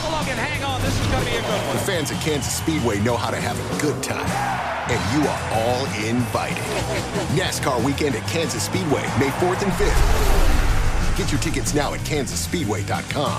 along and hang on. This is going to be a good one. The fans at Kansas Speedway know how to have a good time. And you are all invited. NASCAR weekend at Kansas Speedway, May 4th and 5th. Get your tickets now at kansasspeedway.com.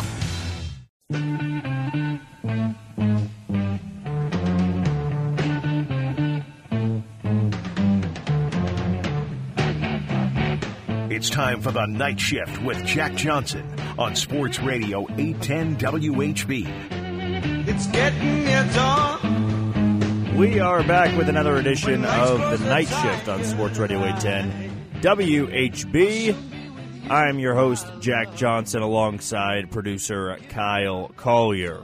It's time for the Night Shift with Jack Johnson on Sports Radio 810 WHB. It's getting near dawn. We are back with another edition of the Night Shift on Sports Radio 810 WHB. I'm your host, Jack Johnson, alongside producer Kyle Collier.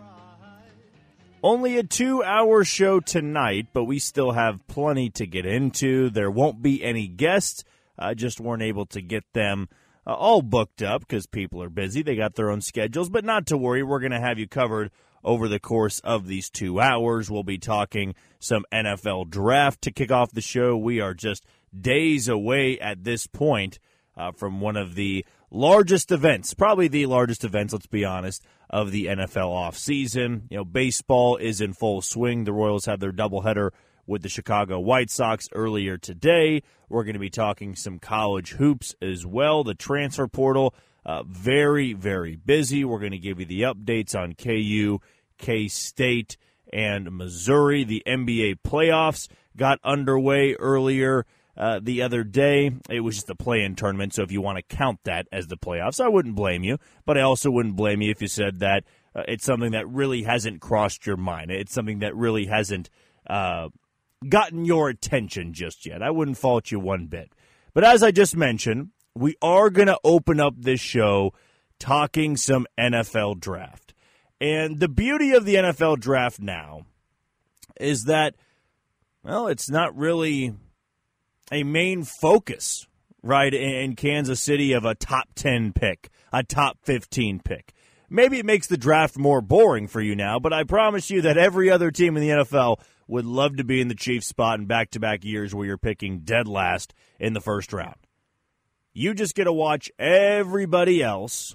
Only a 2-hour show tonight, but we still have plenty to get into. There won't be any guests. Just weren't able to get them all booked up because people are busy. They got their own schedules, but not to worry. We're going to have you covered over the course of these 2 hours. We'll be talking some NFL draft to kick off the show. We are just days away at this point from one of the largest events, probably the largest events, let's be honest, of the NFL offseason. You know, baseball is in full swing. The Royals had their doubleheader with the Chicago White Sox earlier today. We're going to be talking some college hoops as well. The transfer portal, very, very busy. We're going to give you the updates on KU, K-State, and Missouri. The NBA playoffs got underway earlier the other day. It was just a play-in tournament, so if you want to count that as the playoffs, I wouldn't blame you. But I also wouldn't blame you if you said that it's something that really hasn't crossed your mind. It's something that really hasn't gotten your attention just yet. I wouldn't fault you one bit. But as I just mentioned, we are going to open up this show talking some NFL draft. And the beauty of the NFL draft now is that, well, it's not really a main focus, right, in Kansas City of a top 10 pick, a top 15 pick. Maybe it makes the draft more boring for you now, but I promise you that every other team in the NFL would love to be in the Chiefs spot in back-to-back years where you're picking dead last in the first round. You just get to watch everybody else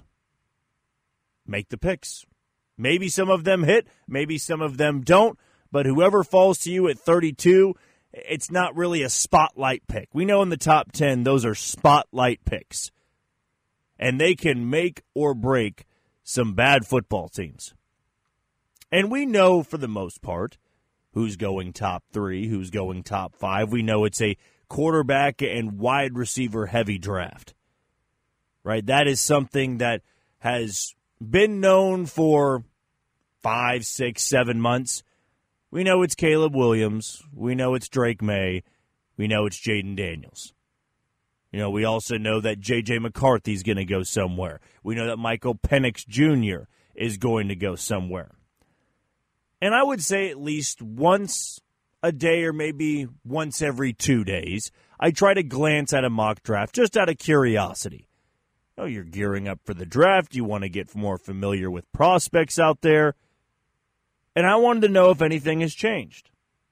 make the picks. Maybe some of them hit, maybe some of them don't, but whoever falls to you at 32, it's not really a spotlight pick. We know in the top 10, those are spotlight picks. And they can make or break some bad football teams. And we know for the most part who's going top 3, who's going top 5. We know it's a quarterback and wide receiver heavy draft. Right? That is something that has been known for 5, 6, 7 months. We know it's Caleb Williams. We know it's Drake May. We know it's Jaden Daniels. You know, we also know that J.J. McCarthy's going to go somewhere. We know that Michael Penix Jr. is going to go somewhere. And I would say at least once a day or maybe once every 2 days, I try to glance at a mock draft just out of curiosity. Oh, you're gearing up for the draft. You want to get more familiar with prospects out there. And I wanted to know if anything has changed.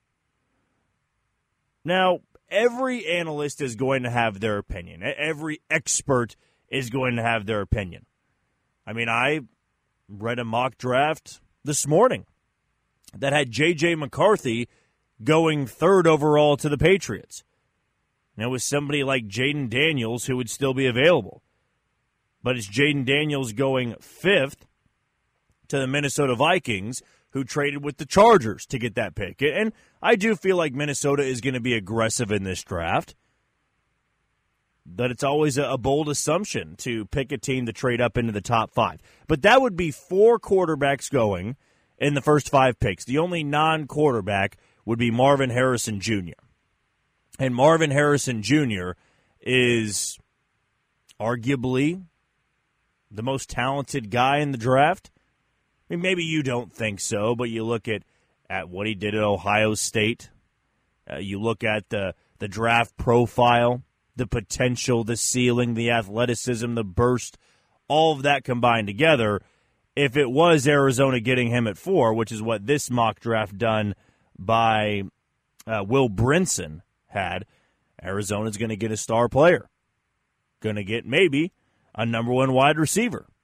Now, every analyst is going to have their opinion. Every expert is going to have their opinion. I mean, I read a mock draft this morning that had J.J. McCarthy going 3rd overall to the Patriots. And it was somebody like Jaden Daniels who would still be available. But it's Jaden Daniels going 5th to the Minnesota Vikings, who traded with the Chargers to get that pick. And I do feel like Minnesota is going to be aggressive in this draft. But it's always a bold assumption to pick a team to trade up into the top 5. But that would be 4 quarterbacks going in the first 5 picks. The only non-quarterback would be Marvin Harrison Jr. And Marvin Harrison Jr. is arguably the most talented guy in the draft. I mean, maybe you don't think so, but you look at what he did at Ohio State. You look at the draft profile, the potential, the ceiling, the athleticism, the burst, all of that combined together. If it was Arizona getting him at 4, which is what this mock draft done by Will Brinson had, Arizona's going to get a star player. Going to get maybe a number 1 wide receiver.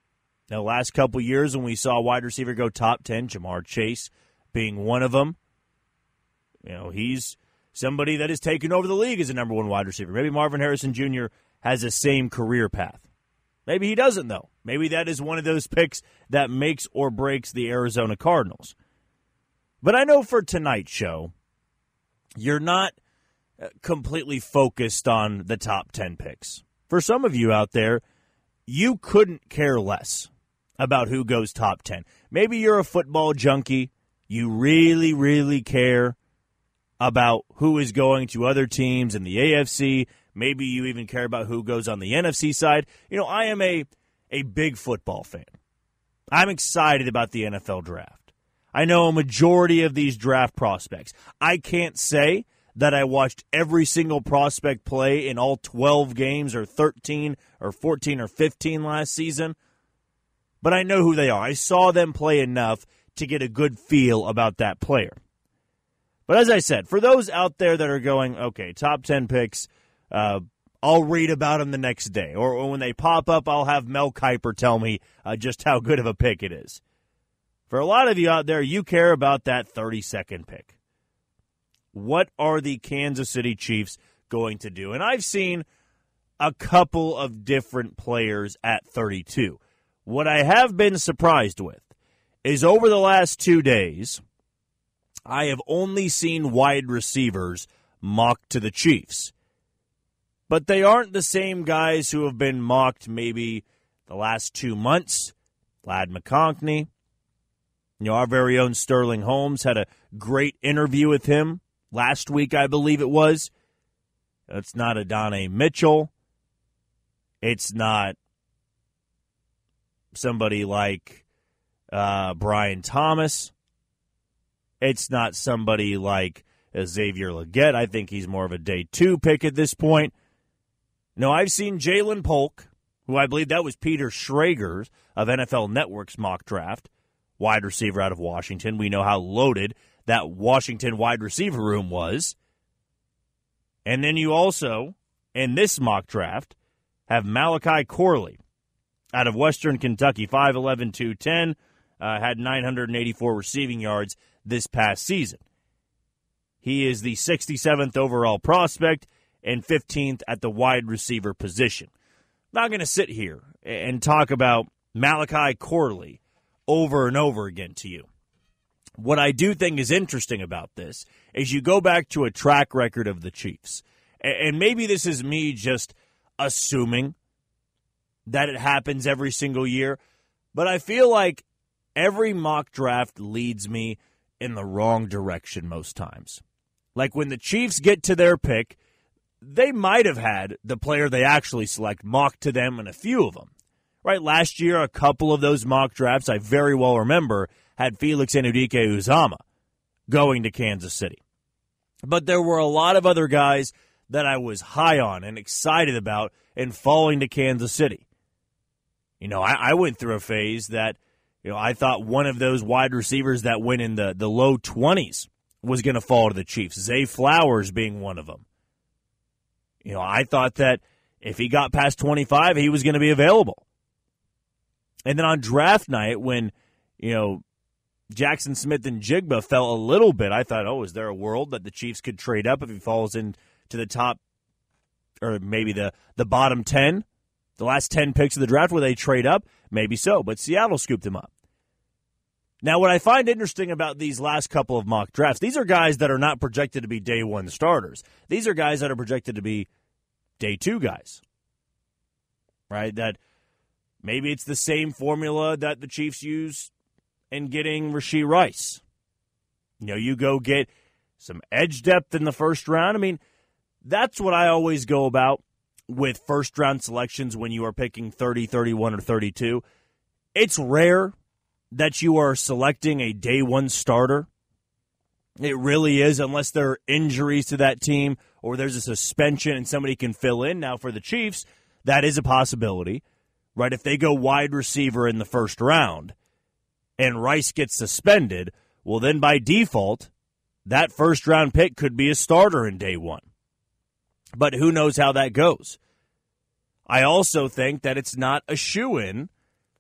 Now, last couple years when we saw a wide receiver go top 10, Jamar Chase being one of them, he's somebody that has taken over the league as a number one wide receiver. Maybe Marvin Harrison Jr. has the same career path. Maybe he doesn't, though. Maybe that is one of those picks that makes or breaks the Arizona Cardinals. But I know for tonight's show, you're not completely focused on the top 10 picks. For some of you out there, you couldn't care less about who goes top 10. Maybe you're a football junkie. You really, really care about who is going to other teams in the AFC. Maybe you even care about who goes on the NFC side. I am a big football fan. I'm excited about the NFL draft. I know a majority of these draft prospects. I can't say that I watched every single prospect play in all 12 games or 13 or 14 or 15 last season, but I know who they are. I saw them play enough to get a good feel about that player. But as I said, for those out there that are going, okay, top 10 picks, I'll read about them the next day. Or when they pop up, I'll have Mel Kiper tell me just how good of a pick it is. For a lot of you out there, you care about that 32nd pick. What are the Kansas City Chiefs going to do? And I've seen a couple of different players at 32. What I have been surprised with is over the last 2 days, I have only seen wide receivers mocked to the Chiefs. But they aren't the same guys who have been mocked maybe the last 2 months. Ladd McConkey. Our very own Sterling Holmes had a great interview with him last week, I believe it was. It's not Adonai Mitchell. It's not somebody like Brian Thomas. It's not somebody like Xavier Legette. I think he's more of a day 2 pick at this point. No, I've seen Jalen Polk, who I believe that was Peter Schrager's of NFL Network's mock draft, wide receiver out of Washington. We know how loaded that Washington wide receiver room was. And then you also, in this mock draft, have Malachi Corley out of Western Kentucky, 5'11", 210, had 984 receiving yards this past season. He is the 67th overall prospect and 15th at the wide receiver position. I'm not going to sit here and talk about Malachi Corley over and over again to you. What I do think is interesting about this is you go back to a track record of the Chiefs, and maybe this is me just assuming that it happens every single year, but I feel like every mock draft leads me in the wrong direction most times. Like when the Chiefs get to their pick, they might have had the player they actually select mocked to them and a few of them. Right, last year, a couple of those mock drafts, I very well remember, had Felix Anudike-Uzomah going to Kansas City. But there were a lot of other guys that I was high on and excited about and falling to Kansas City. I went through a phase that, I thought one of those wide receivers that went in the low 20s was going to fall to the Chiefs, Zay Flowers being one of them. I thought that if he got past 25, he was going to be available. And then on draft night, when, Jackson Smith and Jigba fell a little bit, I thought, is there a world that the Chiefs could trade up if he falls into the top, or maybe the bottom 10, the last 10 picks of the draft where they trade up? Maybe so, but Seattle scooped him up. Now, what I find interesting about these last couple of mock drafts, these are guys that are not projected to be day 1 starters. These are guys that are projected to be day 2 guys, right? That maybe it's the same formula that the Chiefs use in getting Rashee Rice. You go get some edge depth in the first round. I mean, that's what I always go about with first-round selections when you are picking 30, 31, or 32. It's rare that you are selecting a day 1 starter. It really is, unless there are injuries to that team or there's a suspension and somebody can fill in. Now, for the Chiefs, that is a possibility, right? If they go wide receiver in the first round and Rice gets suspended, well, then by default, that first-round pick could be a starter in day 1. But who knows how that goes? I also think that it's not a shoo-in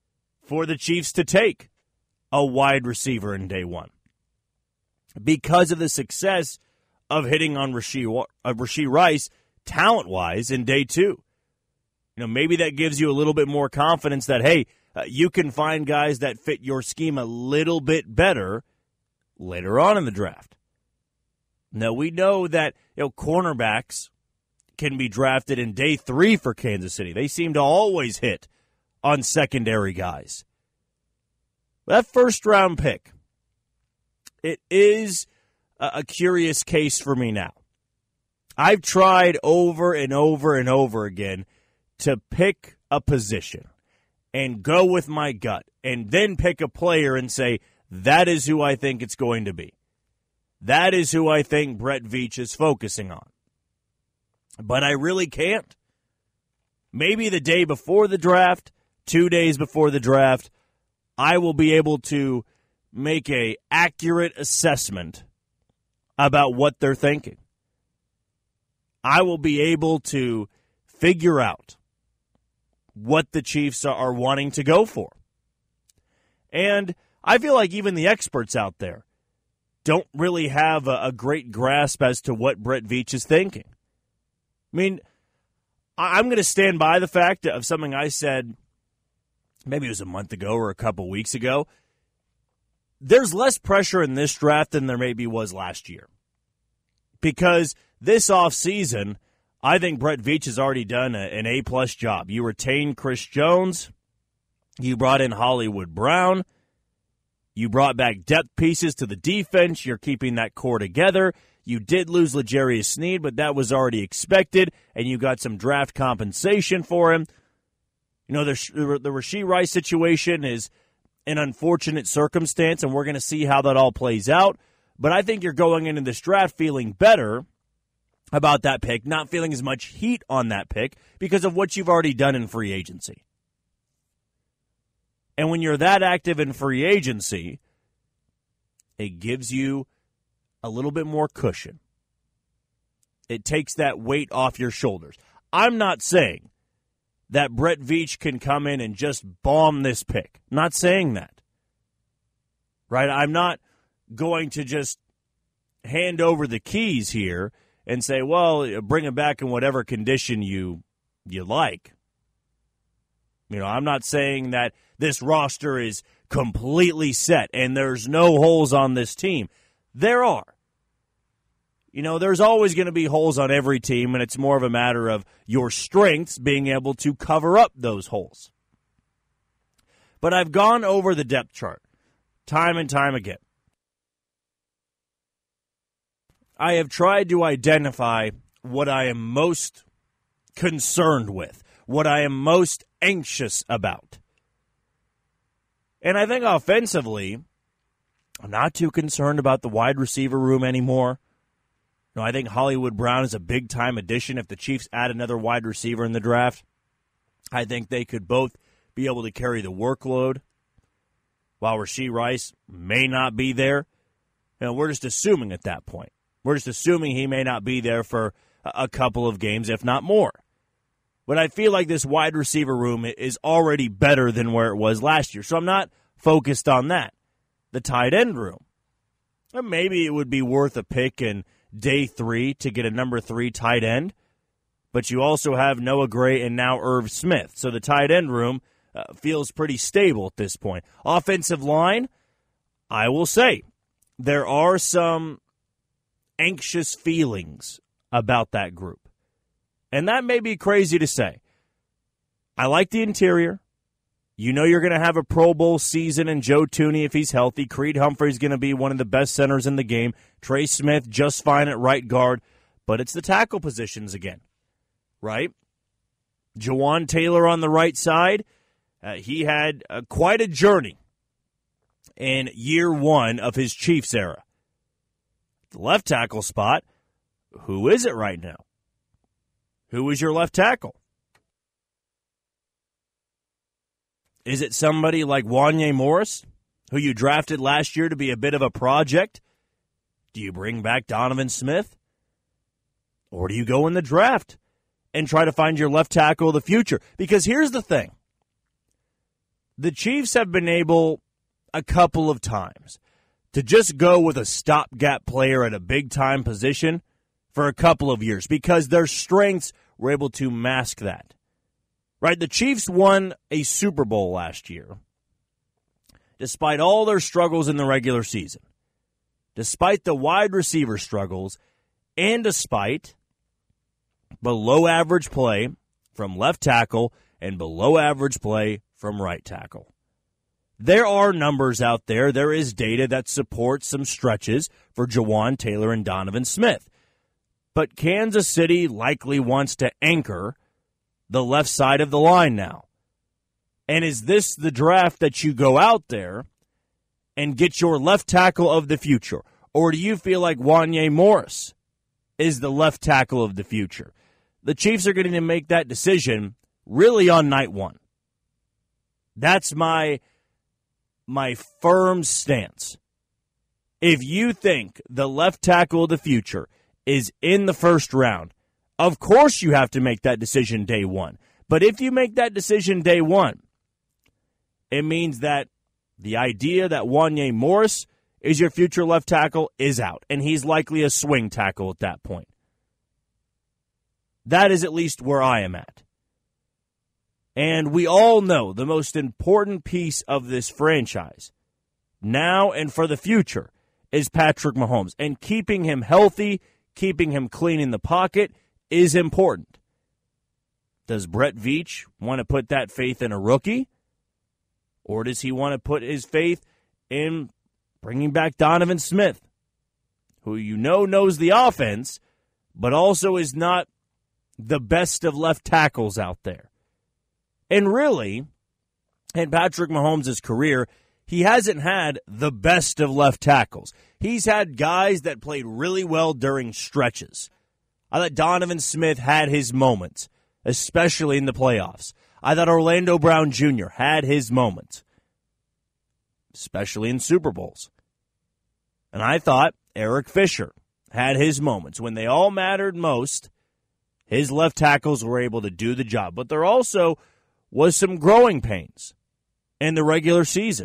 for the Chiefs to take a wide receiver in day one because of the success of hitting on Rashee Rice talent-wise in day two. Maybe that gives you a little bit more confidence that, hey, you can find guys that fit your scheme a little bit better later on in the draft. Now, we know that cornerbacks can be drafted in day three for Kansas City. They seem to always hit on secondary guys. That first-round pick, it is a curious case for me now. I've tried over and over and over again to pick a position and go with my gut and then pick a player and say, that is who I think it's going to be. That is who I think Brett Veach is focusing on. But I really can't. Maybe the day before the draft, 2 days before the draft, I will be able to make an accurate assessment about what they're thinking. I will be able to figure out what the Chiefs are wanting to go for. And I feel like even the experts out there don't really have a great grasp as to what Brett Veach is thinking. I mean, I'm going to stand by the fact of something I said, maybe it was a month ago or a couple weeks ago. There's less pressure in this draft than there maybe was last year. Because this offseason, I think Brett Veach has already done an A-plus job. You retained Chris Jones. You brought in Hollywood Brown. You brought back depth pieces to the defense. You're keeping that core together. You did lose L'Jarius Sneed, but that was already expected, and you got some draft compensation for him. The Rashee Rice situation is an unfortunate circumstance, and we're going to see how that all plays out. But I think you're going into this draft feeling better about that pick, not feeling as much heat on that pick because of what you've already done in free agency. And when you're that active in free agency, it gives you a little bit more cushion. It takes that weight off your shoulders. I'm not saying that Brett Veach can come in and just bomb this pick. I'm not saying that. Right? I'm not going to just hand over the keys here and say, well, bring him back in whatever condition you like. I'm not saying that this roster is completely set and there's no holes on this team. There are. There's always going to be holes on every team, and it's more of a matter of your strengths being able to cover up those holes. But I've gone over the depth chart time and time again. I have tried to identify what I am most concerned with, what I am most anxious about. And I think offensively, I'm not too concerned about the wide receiver room anymore. I think Hollywood Brown is a big-time addition. If the Chiefs add another wide receiver in the draft, I think they could both be able to carry the workload while Rashee Rice may not be there. We're just assuming at that point. We're just assuming he may not be there for a couple of games, if not more. But I feel like this wide receiver room is already better than where it was last year. So I'm not focused on that. The tight end room. Maybe it would be worth a pick in day 3 to get a number 3 tight end. But you also have Noah Gray and now Irv Smith. So the tight end room feels pretty stable at this point. Offensive line, I will say, there are some anxious feelings about that group. And that may be crazy to say. I like the interior. You're going to have a Pro Bowl season in Joe Thuney if he's healthy. Creed Humphrey's going to be one of the best centers in the game. Trey Smith just fine at right guard. But it's the tackle positions again, right? Jawan Taylor on the right side. He had quite a journey in year 1 of his Chiefs era. The left tackle spot, who is it right now? Who is your left tackle? Is it somebody like Wanya Morris, who you drafted last year to be a bit of a project? Do you bring back Donovan Smith? Or do you go in the draft and try to find your left tackle of the future? Because here's the thing. the Chiefs have been able a couple of times to just go with a stopgap player at a big-time position for a couple of years because their strengths were able to mask that. Right? The Chiefs won a Super Bowl last year despite all their struggles in the regular season, despite the wide receiver struggles, and despite below-average play from left tackle and below-average play from right tackle. There are numbers out there. There is data that supports some stretches for Jawan Taylor and Donovan Smith. But Kansas City likely wants to anchor the left side of the line now. And is this the draft that you go out there and get your left tackle of the future? Or do you feel like Wanya Morris is the left tackle of the future? The Chiefs are going to make that decision really on night one. That's my firm stance. If you think the left tackle of the future is in the first round, of course you have to make that decision day one. But if you make that decision day one, it means that the idea that Wanya Morris is your future left tackle is out, and he's likely a swing tackle at that point. That is at least where I am at. And we all know the most important piece of this franchise, now and for the future, is Patrick Mahomes. And keeping him healthy, keeping him clean in the pocket is important. Does Brett Veach want to put that faith in a rookie? Or does he want to put his faith in bringing back Donovan Smith, who you know knows the offense, but also is not the best of left tackles out there? And really, in Patrick Mahomes' career, he hasn't had the best of left tackles. He's had guys that played really well during stretches. I thought Donovan Smith had his moments, especially in the playoffs. I thought Orlando Brown Jr. had his moments, especially in Super Bowls. And I thought Eric Fisher had his moments. When they all mattered most, his left tackles were able to do the job. But there also was some growing pains in the regular season.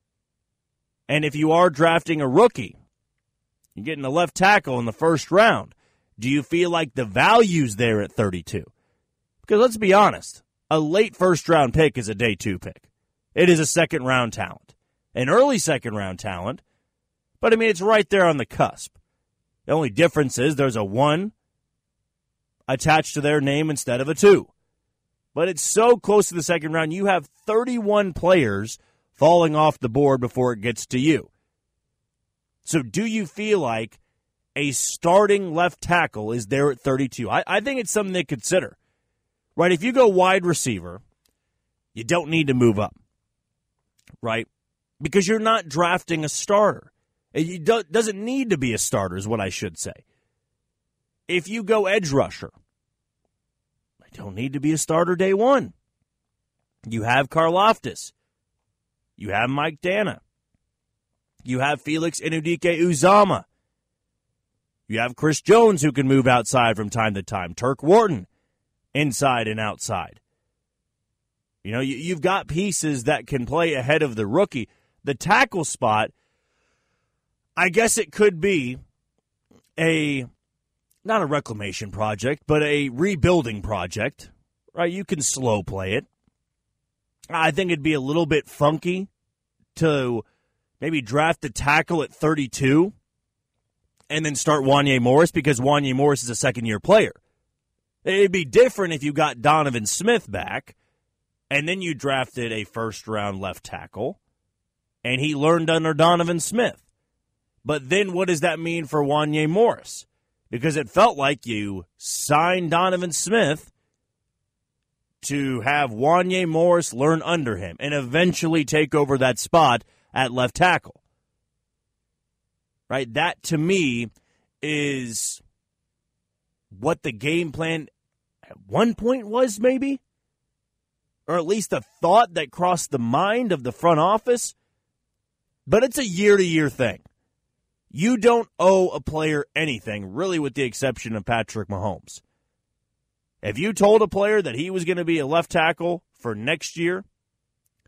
And if you are drafting a rookie, you're getting a left tackle in the first round, do you feel like the value's there at 32? Because let's be honest, a late first-round pick is a day 2 pick. It is a second-round talent, an early second-round talent, but, I mean, it's right there on the cusp. The only difference is there's a 1 attached to their name instead of a 2. But it's so close to the second round, you have 31 players falling off the board before it gets to you. So do you feel like a starting left tackle is there at 32? I think it's something to consider. Right, if you go wide receiver, you don't need to move up, right? Because you're not drafting a starter. It doesn't need to be a starter is what I should say. If you go edge rusher, I don't need to be a starter day one. You have Karlaftis. You have Mike Dana. You have Felix Enudike-Uzama. You have Chris Jones who can move outside from time to time. Turk Wharton. Inside and outside. You know, you've got pieces that can play ahead of the rookie. The tackle spot, I guess it could be not a reclamation project, but a rebuilding project. Right? You can slow play it. I think it'd be a little bit funky to maybe draft a tackle at 32 and then start Wanya Morris because Wanya Morris is a second-year player. It'd be different if you got Donovan Smith back and then you drafted a first-round left tackle and he learned under Donovan Smith. But then what does that mean for Wanya Morris? Because it felt like you signed Donovan Smith to have Wanya Morris learn under him and eventually take over that spot at left tackle. Right? That, to me, is what the game plan at one point was, maybe? Or at least a thought that crossed the mind of the front office. But it's a year-to-year thing. You don't owe a player anything, really, with the exception of Patrick Mahomes. If you told a player that he was going to be a left tackle for next year,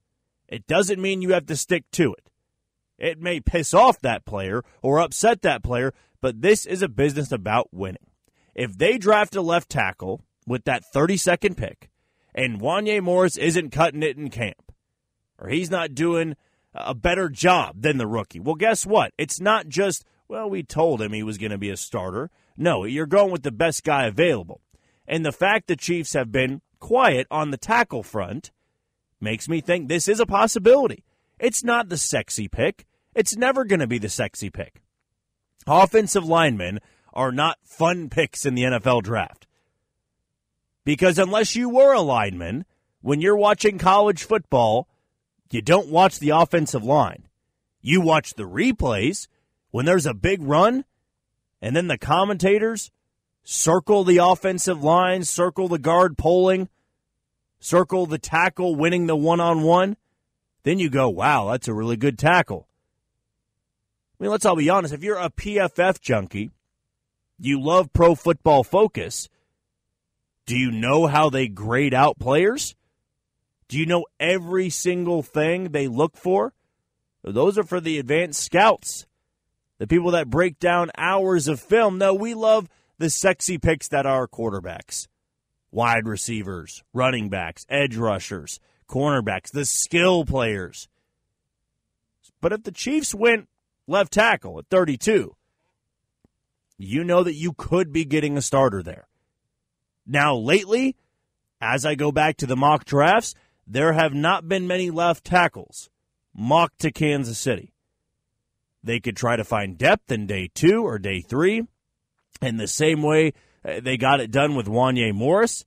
It doesn't mean you have to stick to it. It may piss off that player or upset that player, but this is a business about winning. If they draft a left tackle with that 32nd pick and Wanya Morris isn't cutting it in camp, or he's not doing a better job than the rookie, well, guess what? It's not just, well, we told him he was going to be a starter. No, you're going with the best guy available. And the fact the Chiefs have been quiet on the tackle front makes me think this is a possibility. It's not the sexy pick. It's never going to be the sexy pick. Offensive linemen are not fun picks in the NFL draft. Because unless you were a lineman, when you're watching college football, you don't watch the offensive line. You watch the replays when there's a big run, and then the commentators circle the offensive line, circle the guard pulling, circle the tackle winning the one-on-one. Then you go, wow, that's a really good tackle. I mean, let's all be honest. If you're a PFF junkie, you love Pro Football Focus, do you know how they grade out players? Do you know every single thing they look for? Those are for the advanced scouts, the people that break down hours of film. No, we love the sexy picks that are quarterbacks, wide receivers, running backs, edge rushers, cornerbacks, the skill players. But if the Chiefs went left tackle at 32, you know that you could be getting a starter there. Now, lately, as I go back to the mock drafts, there have not been many left tackles mocked to Kansas City. They could try to find depth in day 2 or day 3, in the same way they got it done with Wanya Morris.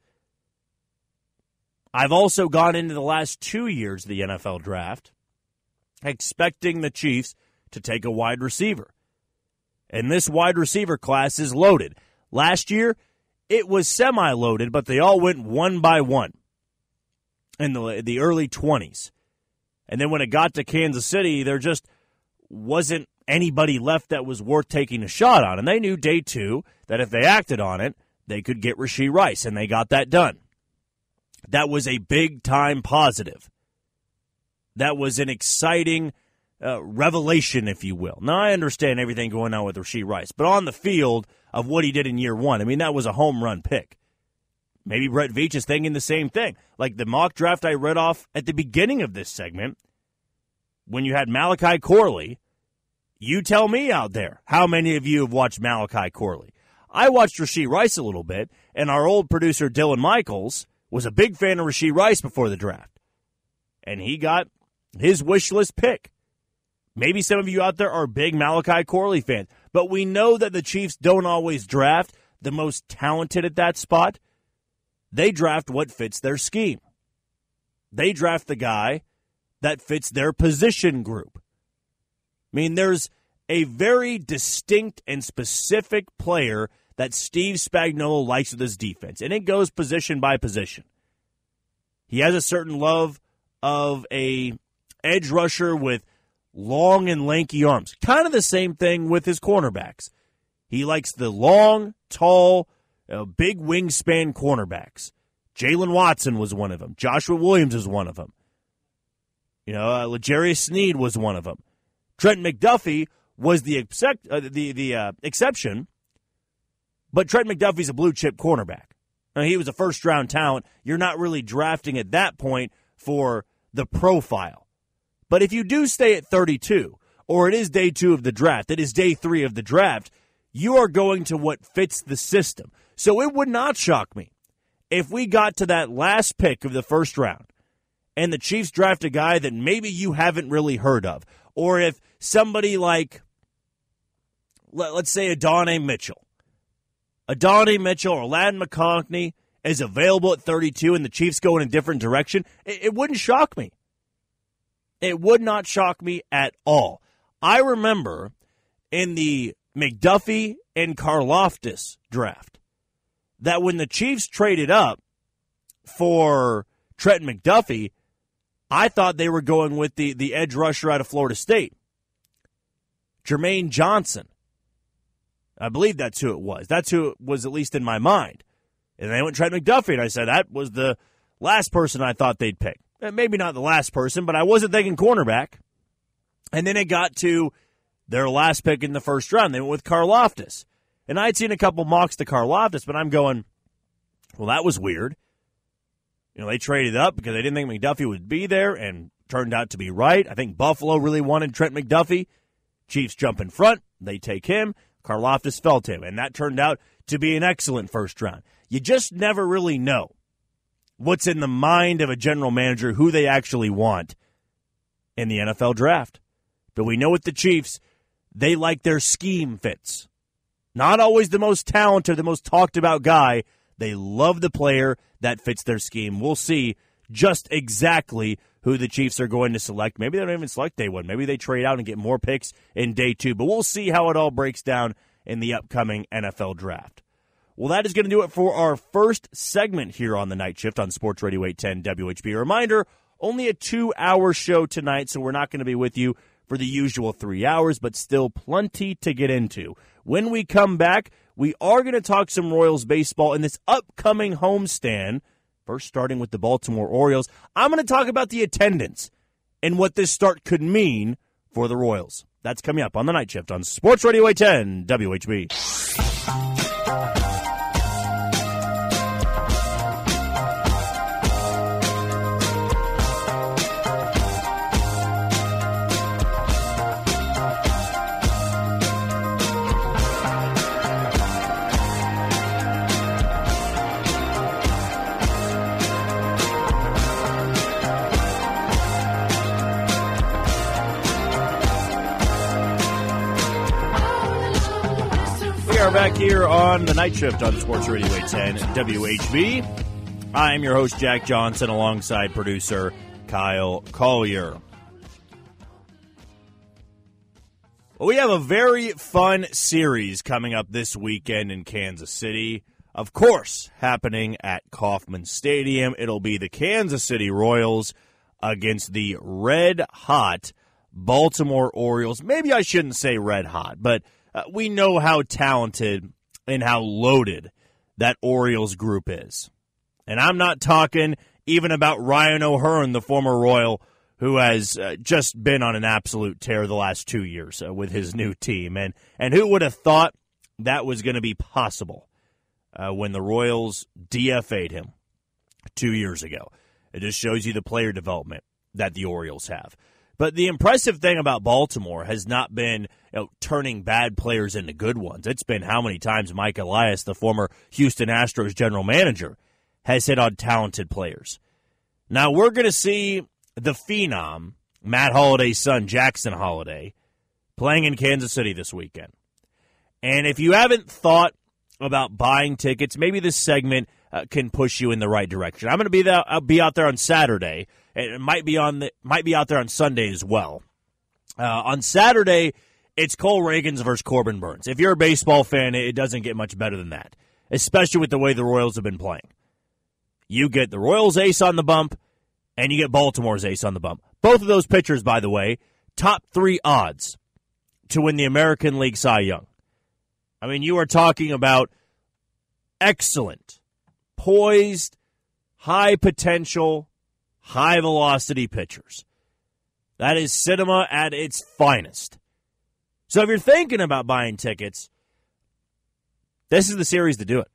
I've also gone into the last 2 years of the NFL draft expecting the Chiefs to take a wide receiver. And this wide receiver class is loaded. Last year, it was semi-loaded, but they all went one by one in the early 20s. And then when it got to Kansas City, there just wasn't anybody left that was worth taking a shot on. And they knew day 2 that if they acted on it, they could get Rashee Rice, and they got that done. That was a big-time positive. That was an exciting revelation, if you will. Now, I understand everything going on with Rashee Rice, but on the field of what he did in year 1, I mean, that was a home run pick. Maybe Brett Veach is thinking the same thing. Like the mock draft I read off at the beginning of this segment, when you had Malachi Corley, you tell me out there, how many of you have watched Malachi Corley? I watched Rashee Rice a little bit, and our old producer Dylan Michaels was a big fan of Rashee Rice before the draft. And he got his wish list pick. Maybe some of you out there are big Malachi Corley fans, but we know that the Chiefs don't always draft the most talented at that spot. They draft what fits their scheme. They draft the guy that fits their position group. I mean, there's a very distinct and specific player that Steve Spagnuolo likes with his defense, and it goes position by position. He has a certain love of a edge rusher with long and lanky arms. Kind of the same thing with his cornerbacks. He likes the long, tall, big wingspan cornerbacks. Jalen Watson was one of them. Joshua Williams is one of them. L'Jarius Sneed was one of them. Trent McDuffie was the exception, but Trent McDuffie's a blue-chip cornerback. Now, he was a first-round talent. You're not really drafting at that point for the profile. But if you do stay at 32, or it is day 2 of the draft, it is day 3 of the draft, you are going to what fits the system. So it would not shock me if we got to that last pick of the first round and the Chiefs draft a guy that maybe you haven't really heard of, or if somebody like, let's say, Adonai Mitchell or Ladd McConkey is available at 32 and the Chiefs go in a different direction, it wouldn't shock me. It would not shock me at all. I remember in the McDuffie and Karlaftis draft that when the Chiefs traded up for Trent McDuffie, I thought they were going with the edge rusher out of Florida State, Jermaine Johnson. I believe that's who it was. That's who it was, at least in my mind. And they went Trent McDuffie, and I said that was the last person I thought they'd pick. maybe not the last person, but I wasn't thinking cornerback. And then it got to their last pick in the first round. They went with Karlaftis. And I had seen a couple mocks to Karlaftis, but I'm going, well, that was weird. They traded up because they didn't think McDuffie would be there, and turned out to be right. I think Buffalo really wanted Trent McDuffie. Chiefs jump in front. They take him. Karlaftis fell to him, and that turned out to be an excellent first round. You just never really know what's in the mind of a general manager, who they actually want in the NFL draft. But we know with the Chiefs, they like their scheme fits. Not always the most talented, the most talked about guy. They love the player that fits their scheme. We'll see just exactly who the Chiefs are going to select. Maybe they don't even select day one. Maybe they trade out and get more picks in day two. But we'll see how it all breaks down in the upcoming NFL draft. Well, that is going to do it for our first segment here on the Night Shift on Sports Radio 810 WHB. A reminder, only a 2-hour show tonight, so we're not going to be with you for the usual 3 hours, but still plenty to get into. When we come back, we are going to talk some Royals baseball in this upcoming homestand. First, starting with the Baltimore Orioles, I'm going to talk about the attendance and what this start could mean for the Royals. That's coming up on the Night Shift on Sports Radio 810 WHB. Back here on the Night Shift on Sports Radio 810 WHB. I am your host, Jack Johnson, alongside producer Kyle Collier. Well, we have a very fun series coming up this weekend in Kansas City. Of course, happening at Kauffman Stadium. It'll be the Kansas City Royals against the red-hot Baltimore Orioles. Maybe I shouldn't say red-hot, but we know how talented and how loaded that Orioles group is. And I'm not talking even about Ryan O'Hearn, the former Royal, who has just been on an absolute tear the last 2 years with his new team. And who would have thought that was going to be possible when the Royals DFA'd him 2 years ago? It just shows you the player development that the Orioles have. But the impressive thing about Baltimore has not been turning bad players into good ones. It's been how many times Mike Elias, the former Houston Astros general manager, has hit on talented players. Now we're going to see the phenom, Matt Holliday's son, Jackson Holliday, playing in Kansas City this weekend. And if you haven't thought about buying tickets, maybe this segment can push you in the right direction. I'm going to be out there on Saturday. It might be out there on Sunday as well. On Saturday, it's Cole Reagans versus Corbin Burns. If you're a baseball fan, it doesn't get much better than that, especially with the way the Royals have been playing. You get the Royals ace on the bump, and you get Baltimore's ace on the bump. Both of those pitchers, by the way, top 3 odds to win the American League Cy Young. I mean, you are talking about excellent, poised, high potential, high-velocity pitchers. That is cinema at its finest. So if you're thinking about buying tickets, this is the series to do it.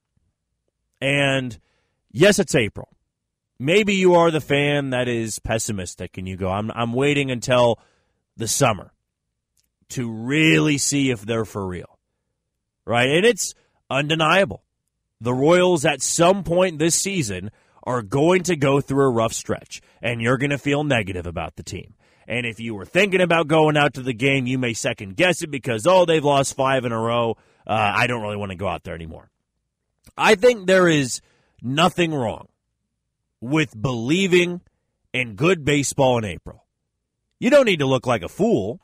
And yes, it's April. Maybe you are the fan that is pessimistic and you go, I'm waiting until the summer to really see if they're for real. Right? And it's undeniable. The Royals at some point this season are going to go through a rough stretch, and you're going to feel negative about the team. And if you were thinking about going out to the game, you may second-guess it because, they've lost 5 in a row. I don't really want to go out there anymore. I think there is nothing wrong with believing in good baseball in April. You don't need to look like a fool.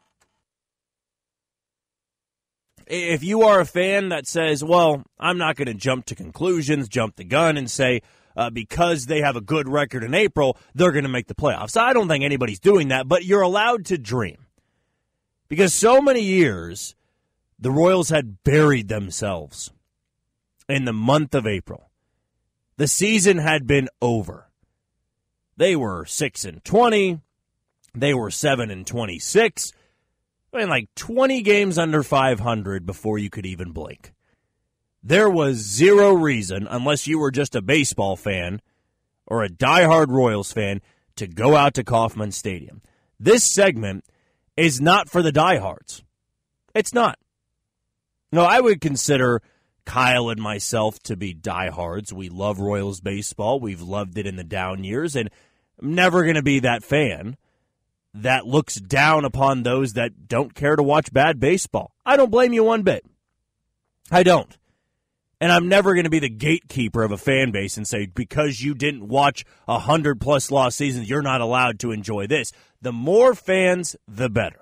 If you are a fan that says, well, I'm not going to jump to conclusions, jump the gun, and say, because they have a good record in April, they're going to make the playoffs. I don't think anybody's doing that, but you're allowed to dream. Because so many years, the Royals had buried themselves in the month of April. The season had been over. They were 6-20. They were 7-26. I mean, like 20 games under 500 before you could even blink. There was zero reason, unless you were just a baseball fan or a diehard Royals fan, to go out to Kauffman Stadium. This segment is not for the diehards. It's not. No, I would consider Kyle and myself to be diehards. We love Royals baseball. We've loved it in the down years, and I'm never going to be that fan that looks down upon those that don't care to watch bad baseball. I don't blame you one bit. I don't. And I'm never going to be the gatekeeper of a fan base and say, because you didn't watch 100-plus loss seasons, you're not allowed to enjoy this. The more fans, the better.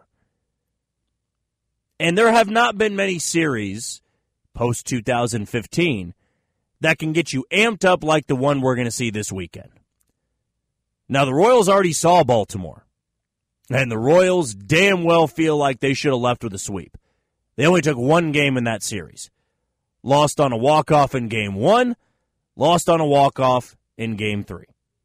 And there have not been many series post-2015 that can get you amped up like the one we're going to see this weekend. Now, the Royals already saw Baltimore, and the Royals damn well feel like they should have left with a sweep. They only took one game in that series. Lost on a walk-off in Game 1, lost on a walk-off in Game 3.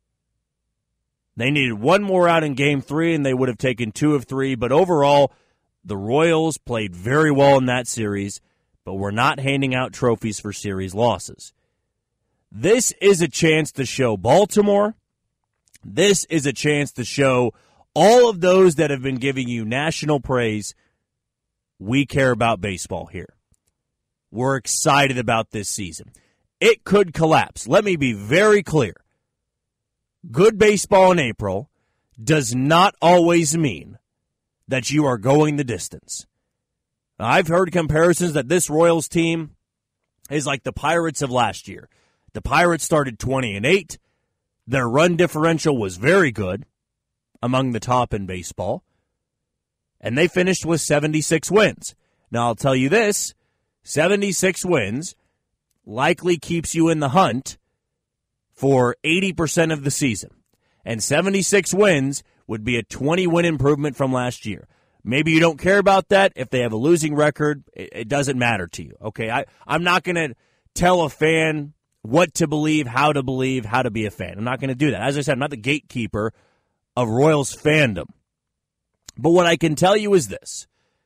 They needed one more out in Game 3, and they would have taken 2 of 3. But overall, the Royals played very well in that series, but we're not handing out trophies for series losses. This is a chance to show Baltimore. This is a chance to show all of those that have been giving you national praise, we care about baseball here. We're excited about this season. It could collapse. Let me be very clear. Good baseball in April does not always mean that you are going the distance. I've heard comparisons that this Royals team is like the Pirates of last year. The Pirates started 20-8. Their run differential was very good, among the top in baseball. And they finished with 76 wins. Now, I'll tell you this. 76 wins likely keeps you in the hunt for 80% of the season. And 76 wins would be a 20-win improvement from last year. Maybe you don't care about that. If they have a losing record, it doesn't matter to you. Okay, I'm not going to tell a fan what to believe, how to be a fan. I'm not going to do that. As I said, I'm not the gatekeeper of Royals fandom. But what I can tell you is this.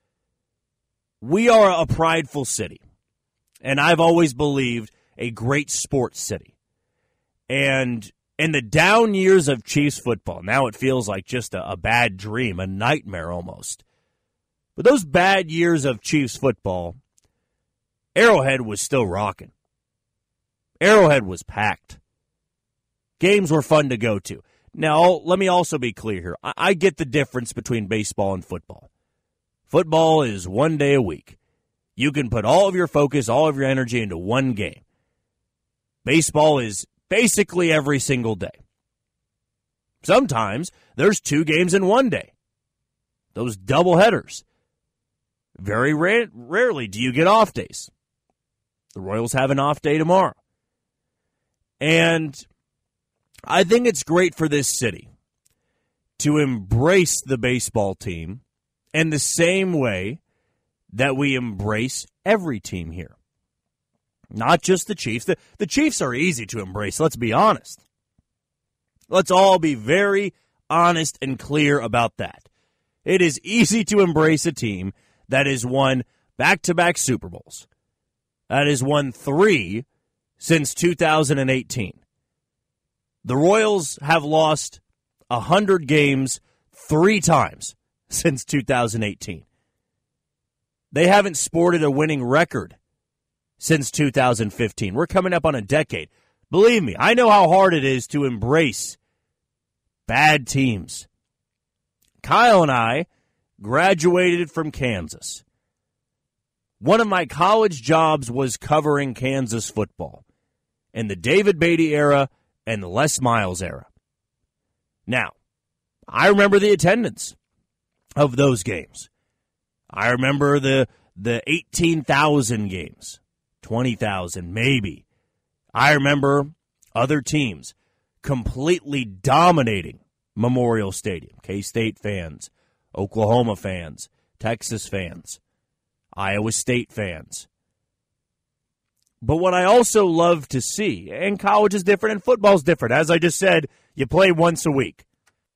We are a prideful city, and I've always believed a great sports city. And in the down years of Chiefs football, now it feels like just a bad dream, a nightmare almost. But those bad years of Chiefs football, Arrowhead was still rocking. Arrowhead was packed. Games were fun to go to. Now, let me also be clear here. I get the difference between baseball and football. Football is one day a week. You can put all of your focus, all of your energy into one game. Baseball is basically every single day. Sometimes there's 2 games in one day. Those doubleheaders. Very rarely do you get off days. The Royals have an off day tomorrow. And I think it's great for this city to embrace the baseball team in the same way that we embrace every team here. Not just the Chiefs. The Chiefs are easy to embrace, let's be honest. Let's all be very honest and clear about that. It is easy to embrace a team that has won back-to-back Super Bowls. That has won 3 since 2018. The Royals have lost 100 games 3 times since 2018. They haven't sported a winning record since 2015. We're coming up on a decade. Believe me, I know how hard it is to embrace bad teams. Kyle and I graduated from Kansas. One of my college jobs was covering Kansas football in the David Beatty era and the Les Miles era. Now, I remember the attendance of those games. I remember the 18,000 games, 20,000 maybe. I remember other teams completely dominating Memorial Stadium. K-State fans, Oklahoma fans, Texas fans, Iowa State fans. But what I also love to see, and college is different and football is different. As I just said, You play once a week.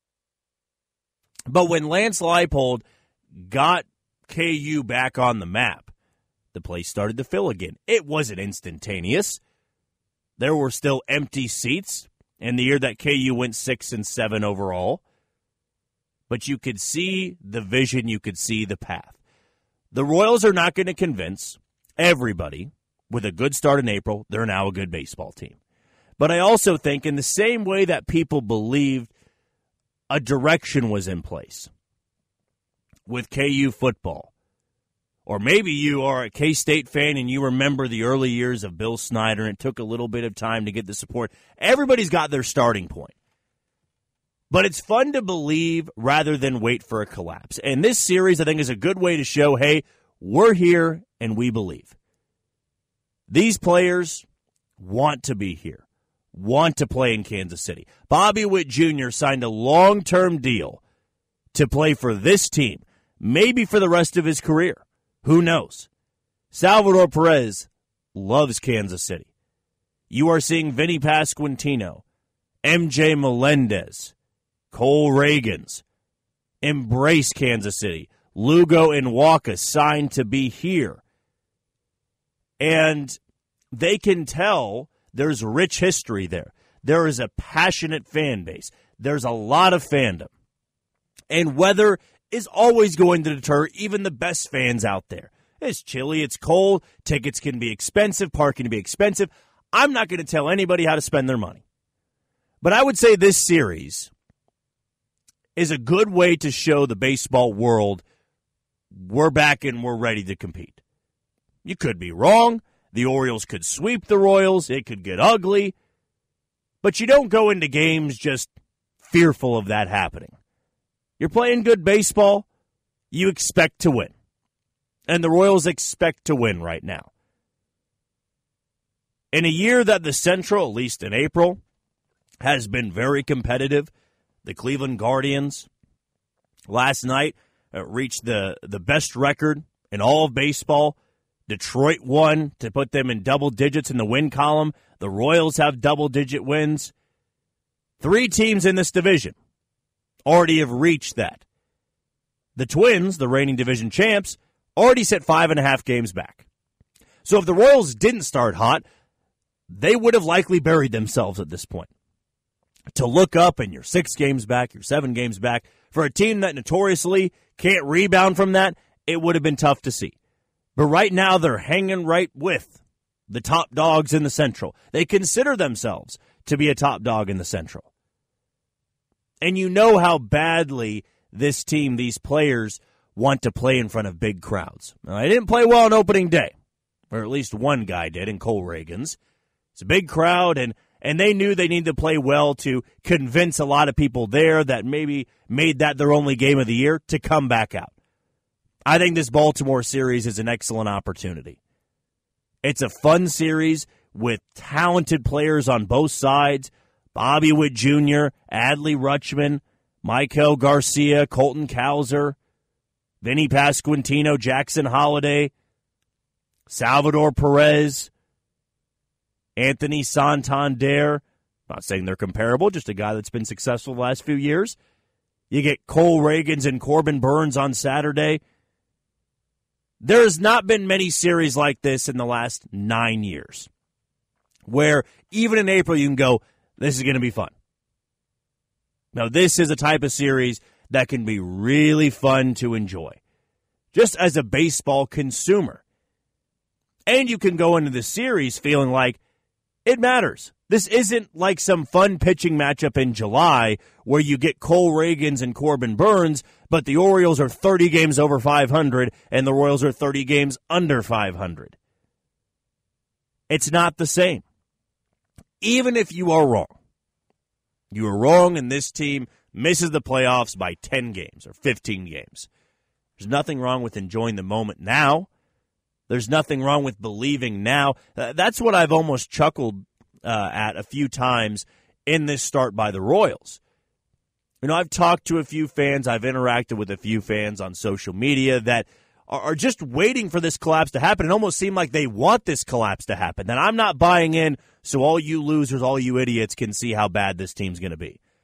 But when Lance Leipold got KU back on the map, the place started to fill again. It wasn't instantaneous. There were still empty seats in the year that KU went 6-7 overall. But you could see the vision, you could see the path. The Royals are not going to convince everybody with a good start in April they're now a good baseball team. But I also think in the same way that people believed a direction was in place with KU football, or maybe you are a K-State fan and you remember the early years of Bill Snyder and it took a little bit of time to get the support. Everybody's got their starting point. But it's fun to believe rather than wait for a collapse. And this series, I think, is a good way to show, hey, we're here and we believe. These players want to be here, want to play in Kansas City. Bobby Witt Jr. signed a long-term deal to play for this team, maybe for the rest of his career. Who knows? Salvador Perez loves Kansas City. You are seeing Vinny Pasquantino, MJ Melendez, Cole Reagans embrace Kansas City. Lugo and Waka signed to be here. And they can tell there's rich history there. There is a passionate fan base. There's a lot of fandom. And weather is always going to deter even the best fans out there. It's chilly, it's cold, tickets can be expensive, parking can be expensive. I'm not going to tell anybody how to spend their money. But I would say this series is a good way to show the baseball world we're back and we're ready to compete. You could be wrong. The Orioles could sweep the Royals. It could get ugly. But you don't go into games just fearful of that happening. You're playing good baseball. You expect to win. And the Royals expect to win right now. In a year that the Central, at least in April, has been very competitive, the Cleveland Guardians last night reached the best record in all of baseball. Detroit won to put them in double digits in the win column. The Royals have double-digit wins. 3 teams in this division already have reached that. The Twins, the reigning division champs, already set 5.5 games back. So if the Royals didn't start hot, they would have likely buried themselves at this point. To look up and you're 6 games back, you're 7 games back, for a team that notoriously can't rebound from that, it would have been tough to see. But right now they're hanging right with the top dogs in the Central. They consider themselves to be a top dog in the Central. And you know how badly this team, these players, want to play in front of big crowds. Now, they didn't play well on opening day, or at least one guy did in Cole Reagans. It's a big crowd, and they knew they needed to play well to convince a lot of people there that maybe made that their only game of the year to come back out. I think this Baltimore series is an excellent opportunity. It's a fun series with talented players on both sides. Bobby Witt Jr., Adley Rutschman, Michael Garcia, Colton Cowser, Vinny Pasquantino, Jackson Holliday, Salvador Perez, Anthony Santander. Not saying they're comparable, just a guy that's been successful the last few years. You get Cole Reagans and Corbin Burns on Saturday. There has not been many series like this in the last 9 years, where even in April you can go, this is going to be fun. Now, this is a type of series that can be really fun to enjoy, just as a baseball consumer. And you can go into the series feeling like it matters. This isn't like some fun pitching matchup in July where you get Cole Reagans and Corbin Burns, but the Orioles are 30 games over 500 and the Royals are 30 games under 500. It's not the same. Even if you are wrong. You are wrong and this team misses the playoffs by 10 games or 15 games. There's nothing wrong with enjoying the moment now. There's nothing wrong with believing now. That's what I've almost chuckled at a few times in this start by the Royals. You know, I've talked to a few fans. I've interacted with a few fans on social media that are just waiting for this collapse to happen and almost seem like they want this collapse to happen. And I'm not buying in, so all you losers, all you idiots can see how bad this team's going to be.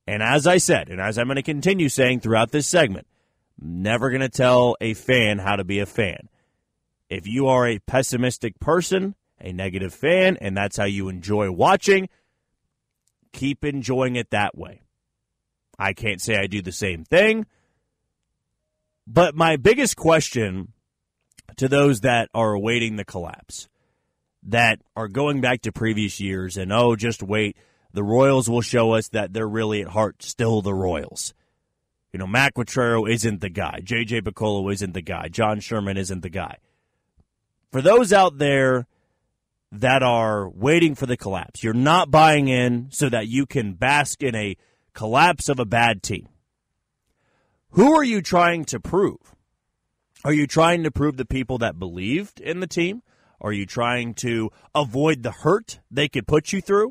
And as I said, and as I'm going to continue saying throughout this segment, never going to tell a fan how to be a fan. If you are a pessimistic person, a negative fan, and that's how you enjoy watching, keep enjoying it that way. I can't say I do the same thing. But my biggest question to those that are awaiting the collapse, that are going back to previous years and, oh, just wait, the Royals will show us that they're really at heart still the Royals. You know, Matt Quatraro isn't the guy. J.J. Picollo isn't the guy. John Sherman isn't the guy. For those out there that are waiting for the collapse, you're not buying in so that you can bask in a collapse of a bad team. Who are you trying to prove? Are you trying to prove the people that believed in the team? Are you trying to avoid the hurt they could put you through?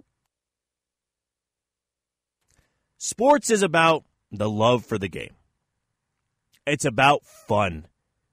Sports is about the love for the game. It's about fun.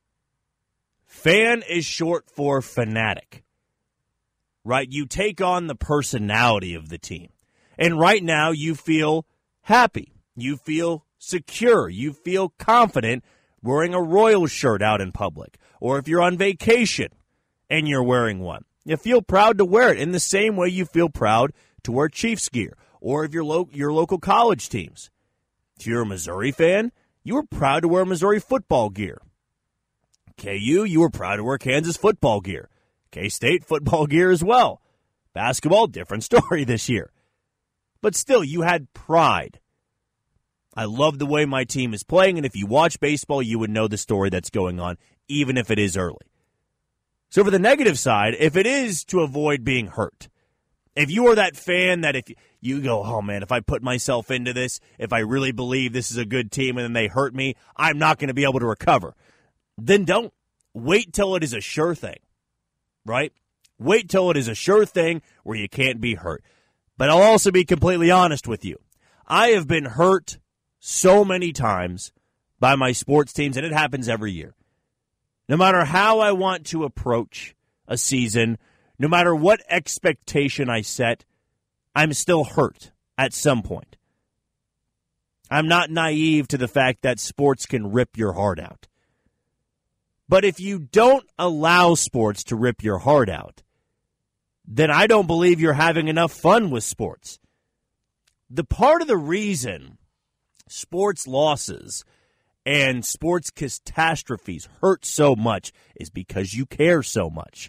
Fan is short for fanatic, right? You take on the personality of the team. And right now you feel happy. You feel secure. You feel confident wearing a Royals shirt out in public. Or if you're on vacation and you're wearing one, you feel proud to wear it in the same way you feel proud to wear Chiefs gear. Or if your local college teams. If you're a Missouri fan, you were proud to wear Missouri football gear. KU, you were proud to wear Kansas football gear. K-State football gear as well. Basketball, different story this year. But still, you had pride. I love the way my team is playing, and if you watch baseball, you would know the story that's going on, even if it is early. So for the negative side, if it is to avoid being hurt, if you are that fan that if you go, oh man, if I put myself into this, if I really believe this is a good team and then they hurt me, I'm not going to be able to recover. Then don't. Wait till it is a sure thing, right? Wait till it is a sure thing where you can't be hurt. But I'll also be completely honest with you. I have been hurt so many times by my sports teams, and it happens every year. No matter how I want to approach a season, no matter what expectation I set, I'm still hurt at some point. I'm not naive to the fact that sports can rip your heart out. But if you don't allow sports to rip your heart out, then I don't believe you're having enough fun with sports. The part of the reason sports losses and sports catastrophes hurt so much is because you care so much.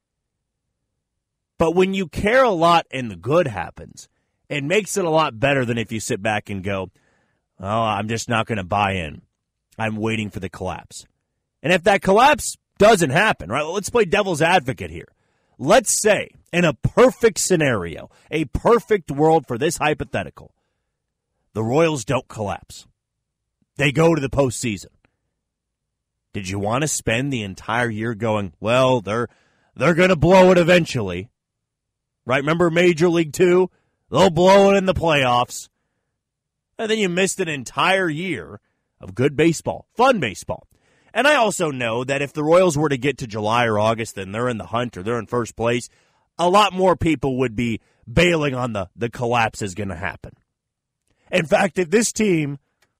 But when you care a lot and the good happens, it makes it a lot better than if you sit back and go, oh, I'm just not going to buy in. I'm waiting for the collapse. And if that collapse doesn't happen, right, let's play devil's advocate here. Let's say, in a perfect scenario, a perfect world for this hypothetical, the Royals don't collapse. They go to the postseason. Did you want to spend the entire year going, well, they're going to blow it eventually? Right? Remember Major League 2? They'll blow it in the playoffs. And then you missed an entire year of good baseball, fun baseball. And I also know that if the Royals were to get to July or August and they're in the hunt or they're in first place, a lot more people would be bailing on the collapse is going to happen. In fact, if this team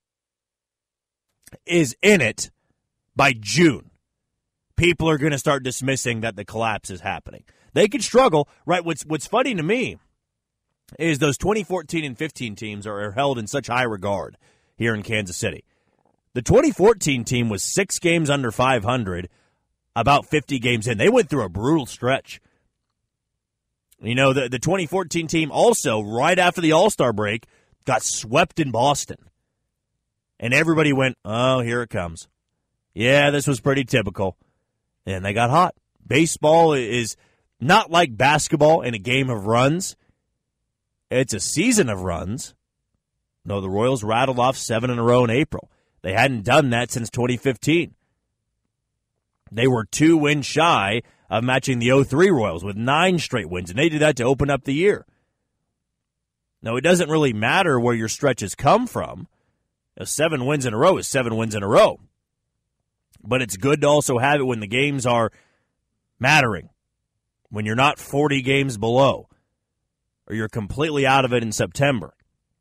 is in it by June, people are going to start dismissing that the collapse is happening. They could struggle, right? What's funny to me is those 2014 and 15 teams are held in such high regard here in Kansas City. The 2014 team was 6 games under 500, about 50 games in. They went through a brutal stretch. You know, the 2014 team also, right after the All-Star break, got swept in Boston. And everybody went, oh, here it comes. Yeah, this was pretty typical. And they got hot. Baseball is not like basketball in a game of runs. It's a season of runs. No, the Royals rattled off 7 in a row in April. They hadn't done that since 2015. They were 2 wins shy of matching the 03 Royals with 9 straight wins, and they did that to open up the year. Now, it doesn't really matter where your stretches come from. 7 wins in a row is 7 wins in a row. But it's good to also have it when the games are mattering, when you're not 40 games below, or you're completely out of it in September,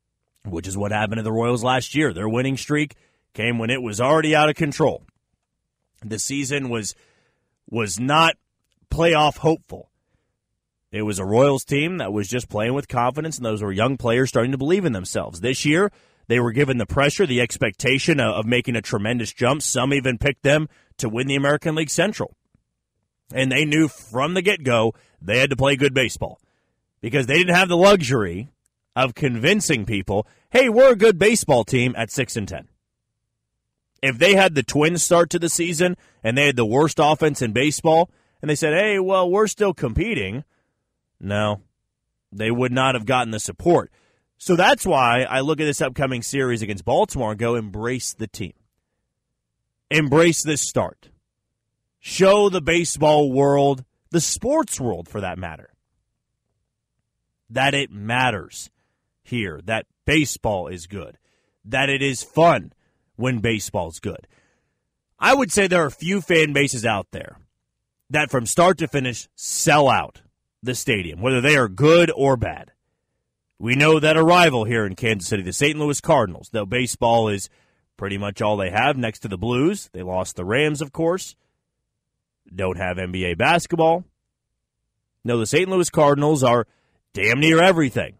which is what happened to the Royals last year. Their winning streak came when it was already out of control. The season was not playoff hopeful. It was a Royals team that was just playing with confidence, and those were young players starting to believe in themselves. This year, they were given the pressure, the expectation of making a tremendous jump. Some even picked them to win the American League Central. And they knew from the get-go they had to play good baseball because they didn't have the luxury of convincing people, hey, we're a good baseball team at 6-10. If they had the Twins start to the season and they had the worst offense in baseball and they said, hey, well, we're still competing, no, they would not have gotten the support. So that's why I look at this upcoming series against Baltimore and go, embrace the team. Embrace this start. Show the baseball world, the sports world for that matter, that it matters here, that baseball is good, that it is fun when baseball's good. I would say there are a few fan bases out there that from start to finish sell out the stadium, whether they are good or bad. We know that a rival here in Kansas City, the St. Louis Cardinals, though baseball is pretty much all they have next to the Blues. They lost the Rams, of course. Don't have NBA basketball. No, the St. Louis Cardinals are damn near everything.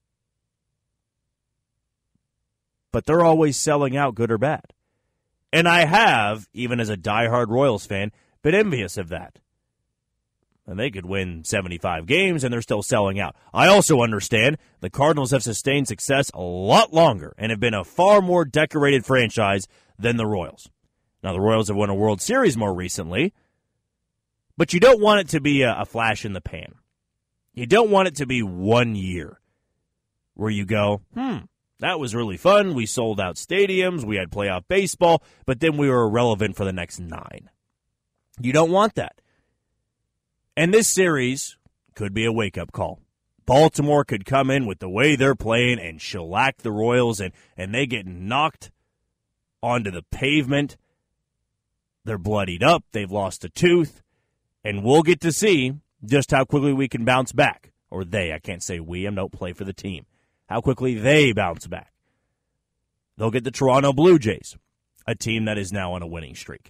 But they're always selling out, good or bad. And I have, even as a diehard Royals fan, been envious of that. And they could win 75 games, and they're still selling out. I also understand the Cardinals have sustained success a lot longer and have been a far more decorated franchise than the Royals. Now, the Royals have won a World Series more recently, but you don't want it to be a flash in the pan. You don't want it to be 1 year where you go, that was really fun. We sold out stadiums. We had playoff baseball, but then we were irrelevant for the next 9. You don't want that. And this series could be a wake-up call. Baltimore could come in with the way they're playing and shellac the Royals, and they get knocked onto the pavement. They're bloodied up. They've lost a tooth. And we'll get to see just how quickly we can bounce back. Or they. I can't say we. I don't play for the team. How quickly they bounce back. They'll get the Toronto Blue Jays, a team that is now on a winning streak.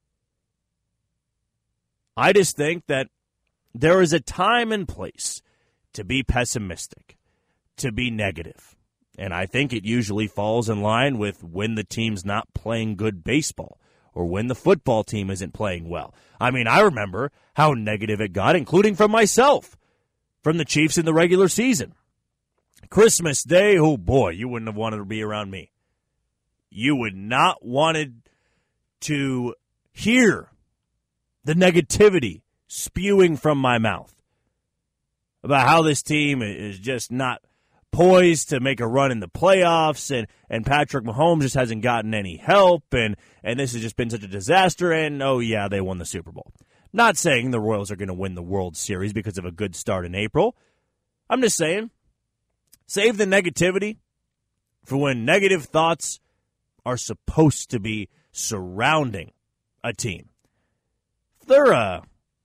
I just think that there is a time and place to be pessimistic, to be negative. And I think it usually falls in line with when the team's not playing good baseball or when the football team isn't playing well. I mean, I remember how negative it got, including from myself, from the Chiefs in the regular season. Christmas Day, oh boy, you wouldn't have wanted to be around me. You would not wanted to hear the negativity spewing from my mouth about how this team is just not poised to make a run in the playoffs, and Patrick Mahomes just hasn't gotten any help, and this has just been such a disaster, and oh yeah, they won the Super Bowl. Not saying the Royals are going to win the World Series because of a good start in April. I'm just saying, save the negativity for when negative thoughts are supposed to be surrounding a team. If they're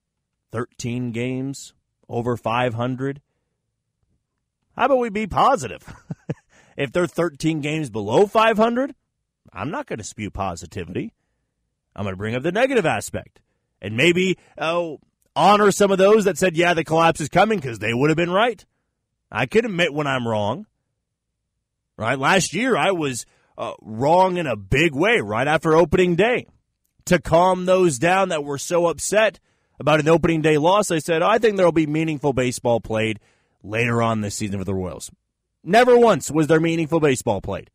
13 games over 500, how about we be positive? If they're 13 games below 500, I'm not going to spew positivity. I'm going to bring up the negative aspect. And maybe honor some of those that said, yeah, the collapse is coming, because they would have been right. I can admit when I'm wrong. Right? Last year, I was wrong in a big way right after opening day. To calm those down that were so upset about an opening day loss, I said, I think there will be meaningful baseball played later on this season for the Royals. Never once was there meaningful baseball played.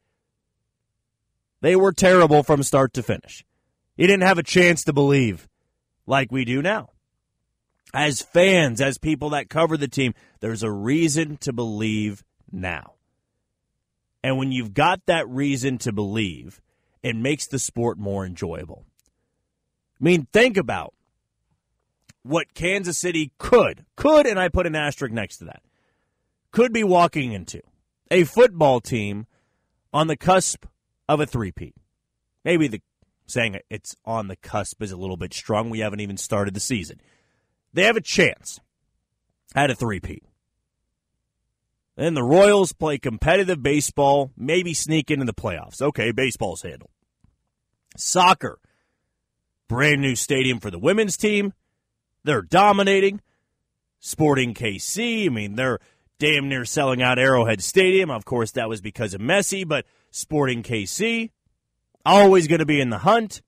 They were terrible from start to finish. You didn't have a chance to believe like we do now. As fans, as people that cover the team, there's a reason to believe now. And when you've got that reason to believe, it makes the sport more enjoyable. I mean, think about what Kansas City could, and I put an asterisk next to that, could be walking into. A football team on the cusp of a three-peat. Maybe saying it's on the cusp is a little bit strong. We haven't even started the season. They have a chance at a three-peat. Then the Royals play competitive baseball, maybe sneak into the playoffs. Okay, baseball's handled. Soccer, brand new stadium for the women's team. They're dominating. Sporting KC, I mean, they're damn near selling out Arrowhead Stadium. Of course, that was because of Messi, but Sporting KC, always going to be in the hunt.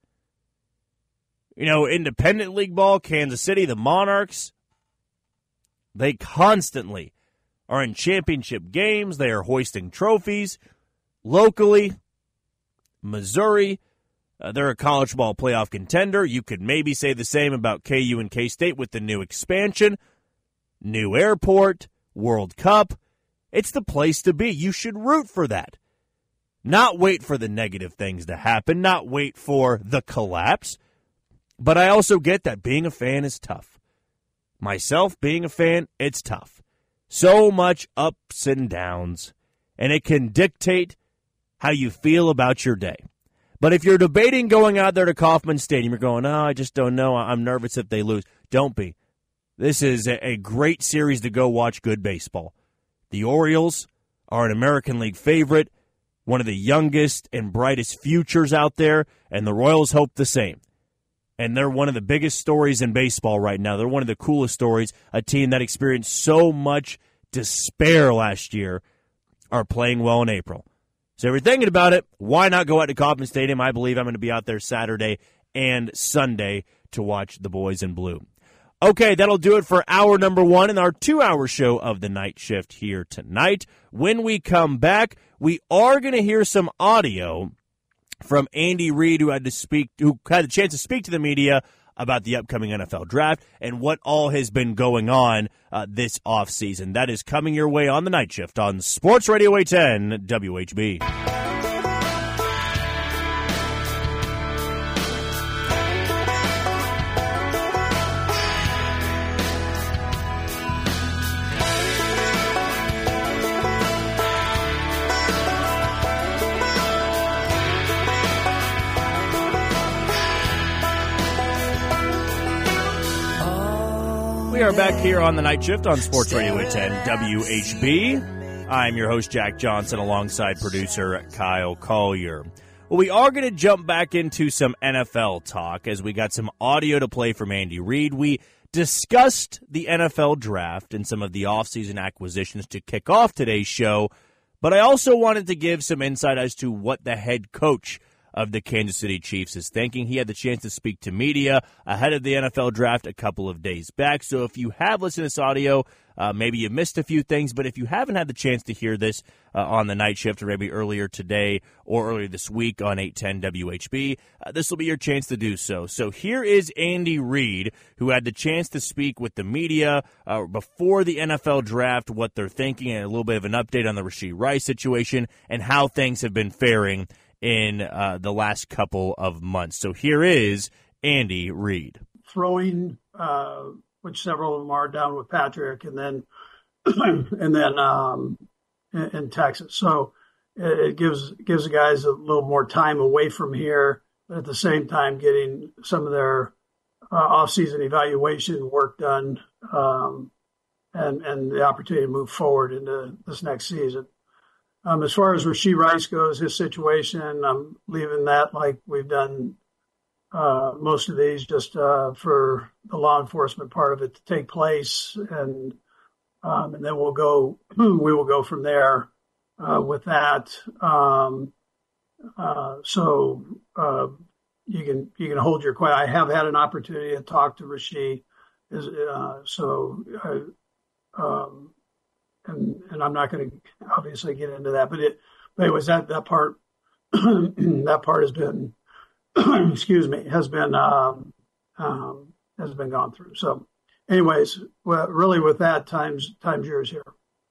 You know, independent league ball, Kansas City, the Monarchs, they constantly are in championship games. They are hoisting trophies. Locally, Missouri, they're a college ball playoff contender. You could maybe say the same about KU and K-State with the new expansion, new airport, World Cup. It's the place to be. You should root for that. Not wait for the negative things to happen, not wait for the collapse. But I also get that being a fan is tough. Myself, being a fan, it's tough. So much ups and downs, and it can dictate how you feel about your day. But if you're debating going out there to Kauffman Stadium, you're going, I just don't know. I'm nervous if they lose. Don't be. This is a great series to go watch good baseball. The Orioles are an American League favorite, one of the youngest and brightest futures out there, and the Royals hope the same. And they're one of the biggest stories in baseball right now. They're one of the coolest stories. A team that experienced so much despair last year are playing well in April. So if you're thinking about it, why not go out to Kauffman Stadium? I believe I'm going to be out there Saturday and Sunday to watch the boys in blue. Okay, that'll do it for hour number 1 in our 2-hour show of the Night Shift here tonight. When we come back, we are going to hear some audio from Andy Reid, who had a chance to speak to the media about the upcoming NFL draft and what all has been going on this offseason. That is coming your way on the Night Shift on Sports Radio 810 WHB. We are back here on the Night Shift on Sports Radio 810 WHB. I'm your host, Jack Johnson, alongside producer Kyle Collier. Well, we are going to jump back into some NFL talk as we got some audio to play from Andy Reid. We discussed the NFL draft and some of the offseason acquisitions to kick off today's show, but I also wanted to give some insight as to what the head coach of the Kansas City Chiefs is thinking. He had the chance to speak to media ahead of the NFL draft a couple of days back. So if you have listened to this audio, maybe you missed a few things, but if you haven't had the chance to hear this on the Night Shift or maybe earlier today or earlier this week on 810 WHB, this will be your chance to do so. So here is Andy Reid, who had the chance to speak with the media before the NFL draft, what they're thinking, and a little bit of an update on the Rashee Rice situation and how things have been faring in the last couple of months. So here is Andy Reid. Throwing, which several of them are down with Patrick, and then in Texas. So it gives the guys a little more time away from here, but at the same time getting some of their off-season evaluation work done and the opportunity to move forward into this next season. As far as Rashee Rice goes, his situation, I'm leaving that like we've done most of these, just for the law enforcement part of it to take place, and then we will go from there with that. So you can hold your question. I have had an opportunity to talk to Rashee, and I'm not going to obviously get into that, but anyways, that part that part has been has been gone through. So anyways, well, really with that, time's yours here.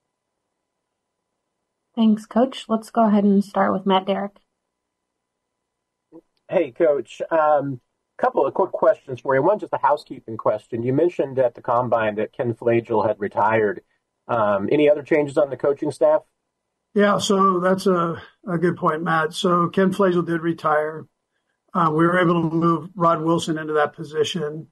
Thanks, Coach. Let's go ahead and start with Matt Derrick. Hey, Coach. Couple of quick questions for you. One, just a housekeeping question. You mentioned at the Combine that Ken Flagel had retired. Any other changes on the coaching staff? Yeah, so that's a good point, Matt. So Ken Flagel did retire. We were able to move Rod Wilson into that position.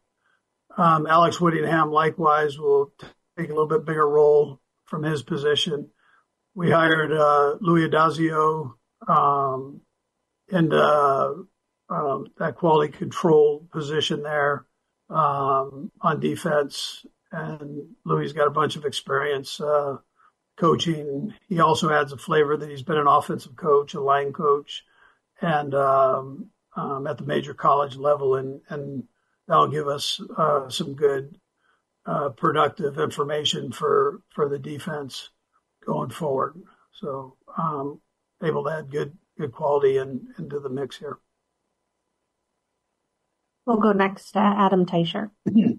Alex Whittingham, likewise, will take a little bit bigger role from his position. we hired Louis Adazio into that quality control position there on defense. And Louis got a bunch of experience coaching. He also adds a flavor that he's been an offensive coach, a line coach, and at the major college level. And that'll give us some good productive information for the defense going forward. So able to add good quality into the mix here. We'll go next to Adam Teicher. Hey,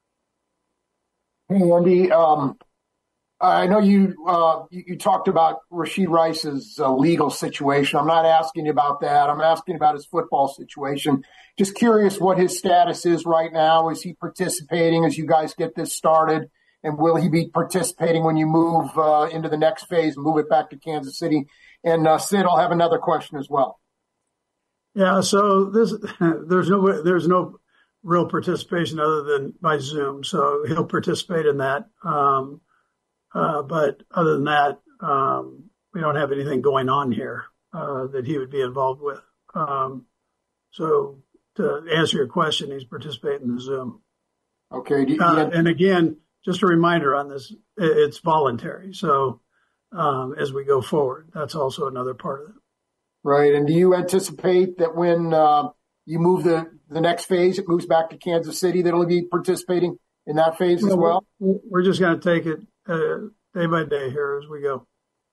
Andy. I know you talked about Rashee Rice's legal situation. I'm not asking you about that. I'm asking about his football situation. Just curious what his status is right now. Is he participating as you guys get this started? And will he be participating when you move into the next phase, move it back to Kansas City? And Sid, I'll have another question as well. Yeah, so there's no real participation other than by Zoom. So he'll participate in that. But other than that, we don't have anything going on here that he would be involved with. So to answer your question, he's participating in the Zoom. Okay. And again, just a reminder on this, it's voluntary. So as we go forward, that's also another part of it. Right. And do you anticipate that when you move the next phase, it moves back to Kansas City, that it'll be participating in that phase as well? We're just going to take it day by day here as we go.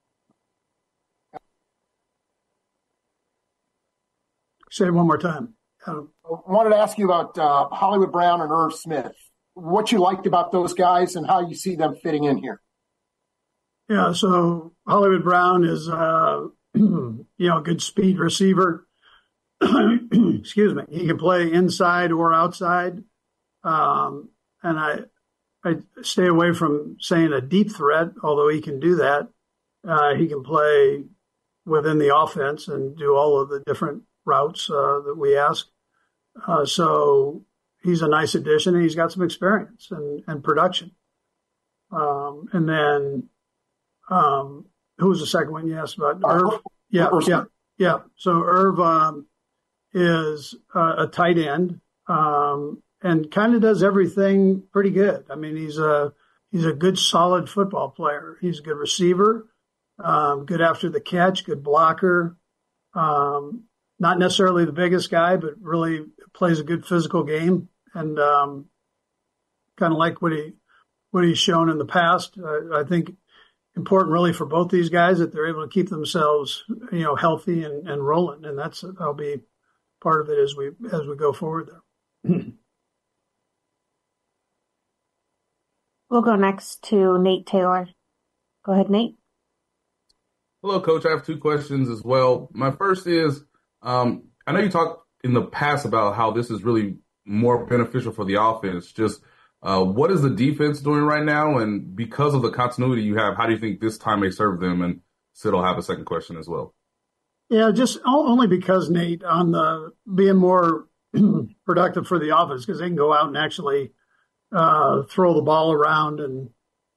Say it one more time. I wanted to ask you about Hollywood Brown and Irv Smith. What you liked about those guys and how you see them fitting in here. Yeah, so Hollywood Brown is a good speed receiver. Excuse me. He can play inside or outside. And I stay away from saying a deep threat, although he can do that. He can play within the offense and do all of the different routes that we ask. So he's a nice addition, and he's got some experience and production. And then who was the second one you asked about? Irv? Yeah. So Irv is a tight end. And kind of does everything pretty good. I mean, he's a good, solid football player. He's a good receiver, good after the catch, good blocker. Not necessarily the biggest guy, but really plays a good physical game, and kind of like what he's shown in the past. I think important really for both these guys that they're able to keep themselves, healthy and rolling, and that'll be part of it as we go forward there. We'll go next to Nate Taylor. Go ahead, Nate. Hello, Coach. I have two questions as well. My first is, I know you talked in the past about how this is really more beneficial for the offense. Just what is the defense doing right now? And because of the continuity you have, how do you think this time may serve them? And Sid will have a second question as well. Yeah, just only because, Nate, on the being more productive for the offense, because they can go out and actually throw the ball around and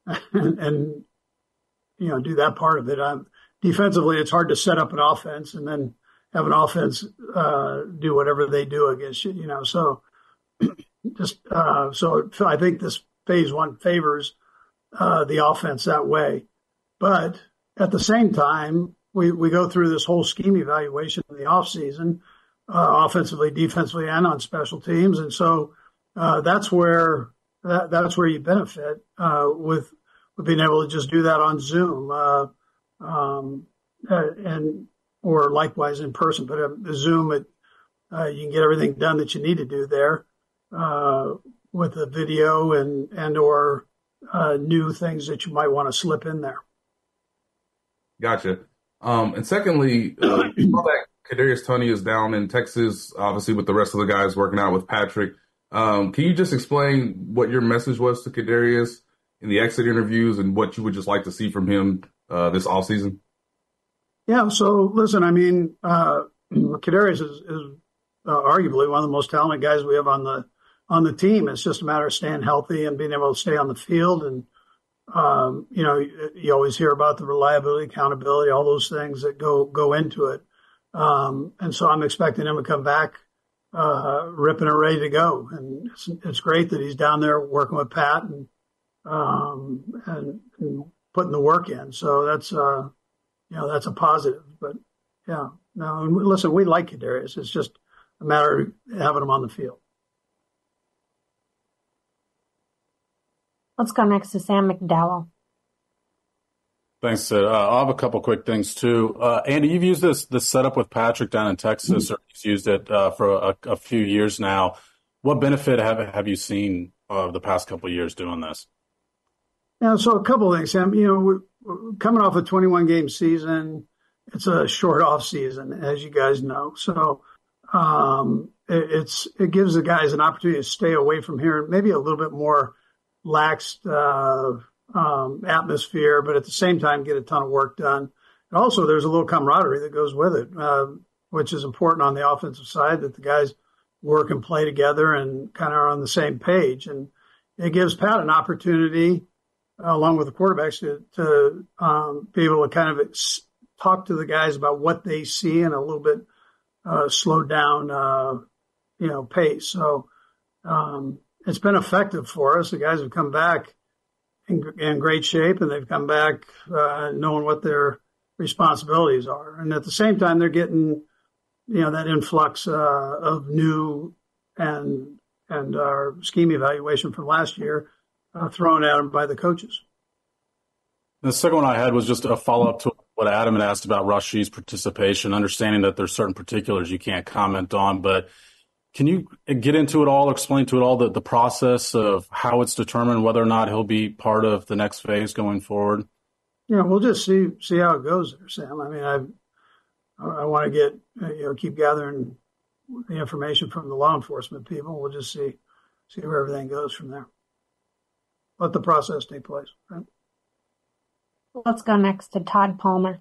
do that part of it. Defensively, it's hard to set up an offense and then have an offense do whatever they do against you. So so I think this phase one favors the offense that way. But at the same time, we go through this whole scheme evaluation in the offseason, offensively, defensively, and on special teams, and so that's where you benefit with being able to just do that on Zoom and or likewise in person. But Zoom, you can get everything done that you need to do there with the video and or new things that you might want to slip in there. Gotcha. And secondly, that Kadarius Toney is down in Texas, obviously with the rest of the guys working out with Patrick. Can you just explain what your message was to Kadarius in the exit interviews and what you would just like to see from him this offseason? Yeah, so listen, I mean, Kadarius is arguably one of the most talented guys we have on the team. It's just a matter of staying healthy and being able to stay on the field. And You always hear about the reliability, accountability, all those things that go into it. And so I'm expecting him to come back ripping and ready to go. And it's great that he's down there working with Pat and putting the work in. So that's that's a positive. But yeah, no, listen, we like Kadarius. It's just a matter of having him on the field. Let's go next to Sam McDowell. Thanks, Sid. I'll have a couple quick things, too. Andy, you've used this setup with Patrick down in Texas, or he's used it for a few years now. What benefit have you seen the past couple of years doing this? Yeah, so a couple of things, Sam. We're coming off a 21-game season. It's a short off season, as you guys know. So it gives the guys an opportunity to stay away from here and maybe a little bit more laxed atmosphere, but at the same time get a ton of work done. And also there's a little camaraderie that goes with it, which is important on the offensive side, that the guys work and play together and kind of are on the same page. And it gives Pat an opportunity, along with the quarterbacks, to be able to kind of talk to the guys about what they see in a little bit slowed down, pace. So it's been effective for us. The guys have come back in great shape, and they've come back knowing what their responsibilities are. And at the same time, they're getting, that influx of new and our scheme evaluation from last year thrown at them by the coaches. The second one I had was just a follow-up to what Adam had asked about Rasheed's participation, understanding that there's certain particulars you can't comment on, but can you get into it all, explain to it all the process of how it's determined whether or not he'll be part of the next phase going forward? Yeah, we'll just see how it goes there, Sam. I mean, I want to get, keep gathering the information from the law enforcement people. We'll just see where everything goes from there. Let the process take place. Right? Let's go next to Todd Palmer.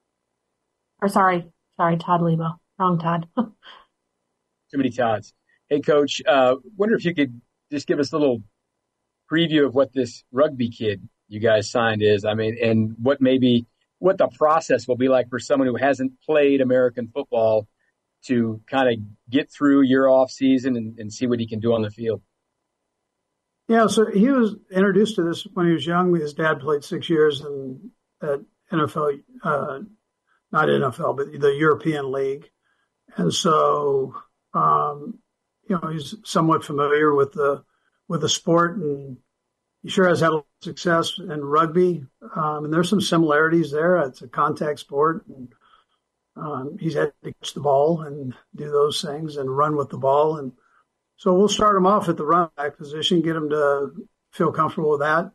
Sorry, Todd Lebo. Wrong Todd. Too many Todds. Hey, Coach, wonder if you could just give us a little preview of what this rugby kid you guys signed is. I mean, and what the process will be like for someone who hasn't played American football to kind of get through your off season and see what he can do on the field. Yeah, so he was introduced to this when he was young. His dad played 6 years at NFL, not NFL, but the European League. And so, he's somewhat familiar with the sport, and he sure has had a lot of success in rugby. And there's some similarities there. It's a contact sport, and he's had to catch the ball and do those things and run with the ball. And so we'll start him off at the run back position, get him to feel comfortable with that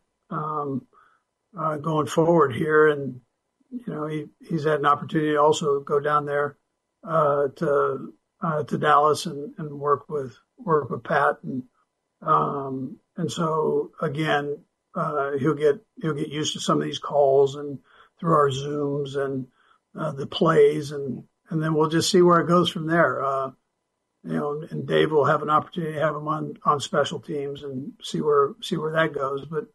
going forward here. And, he's had an opportunity to also go down there to Dallas and work with Pat. And so again, he'll get used to some of these calls and through our Zooms and the plays, and then we'll just see where it goes from there. And Dave will have an opportunity to have him on special teams and see where that goes. But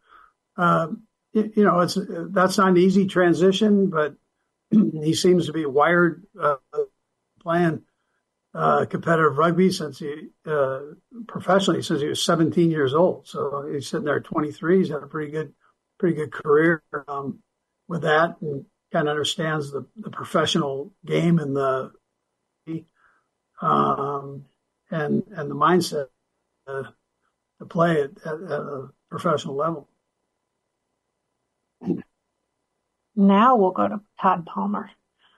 that's not an easy transition, but he seems to be wired playing competitive rugby since professionally since he was 17 years old. So he's sitting there at 23. He's had a pretty good career with that, and kind of understands the professional game and the mindset to play at a professional level. Now we'll go to Todd Palmer.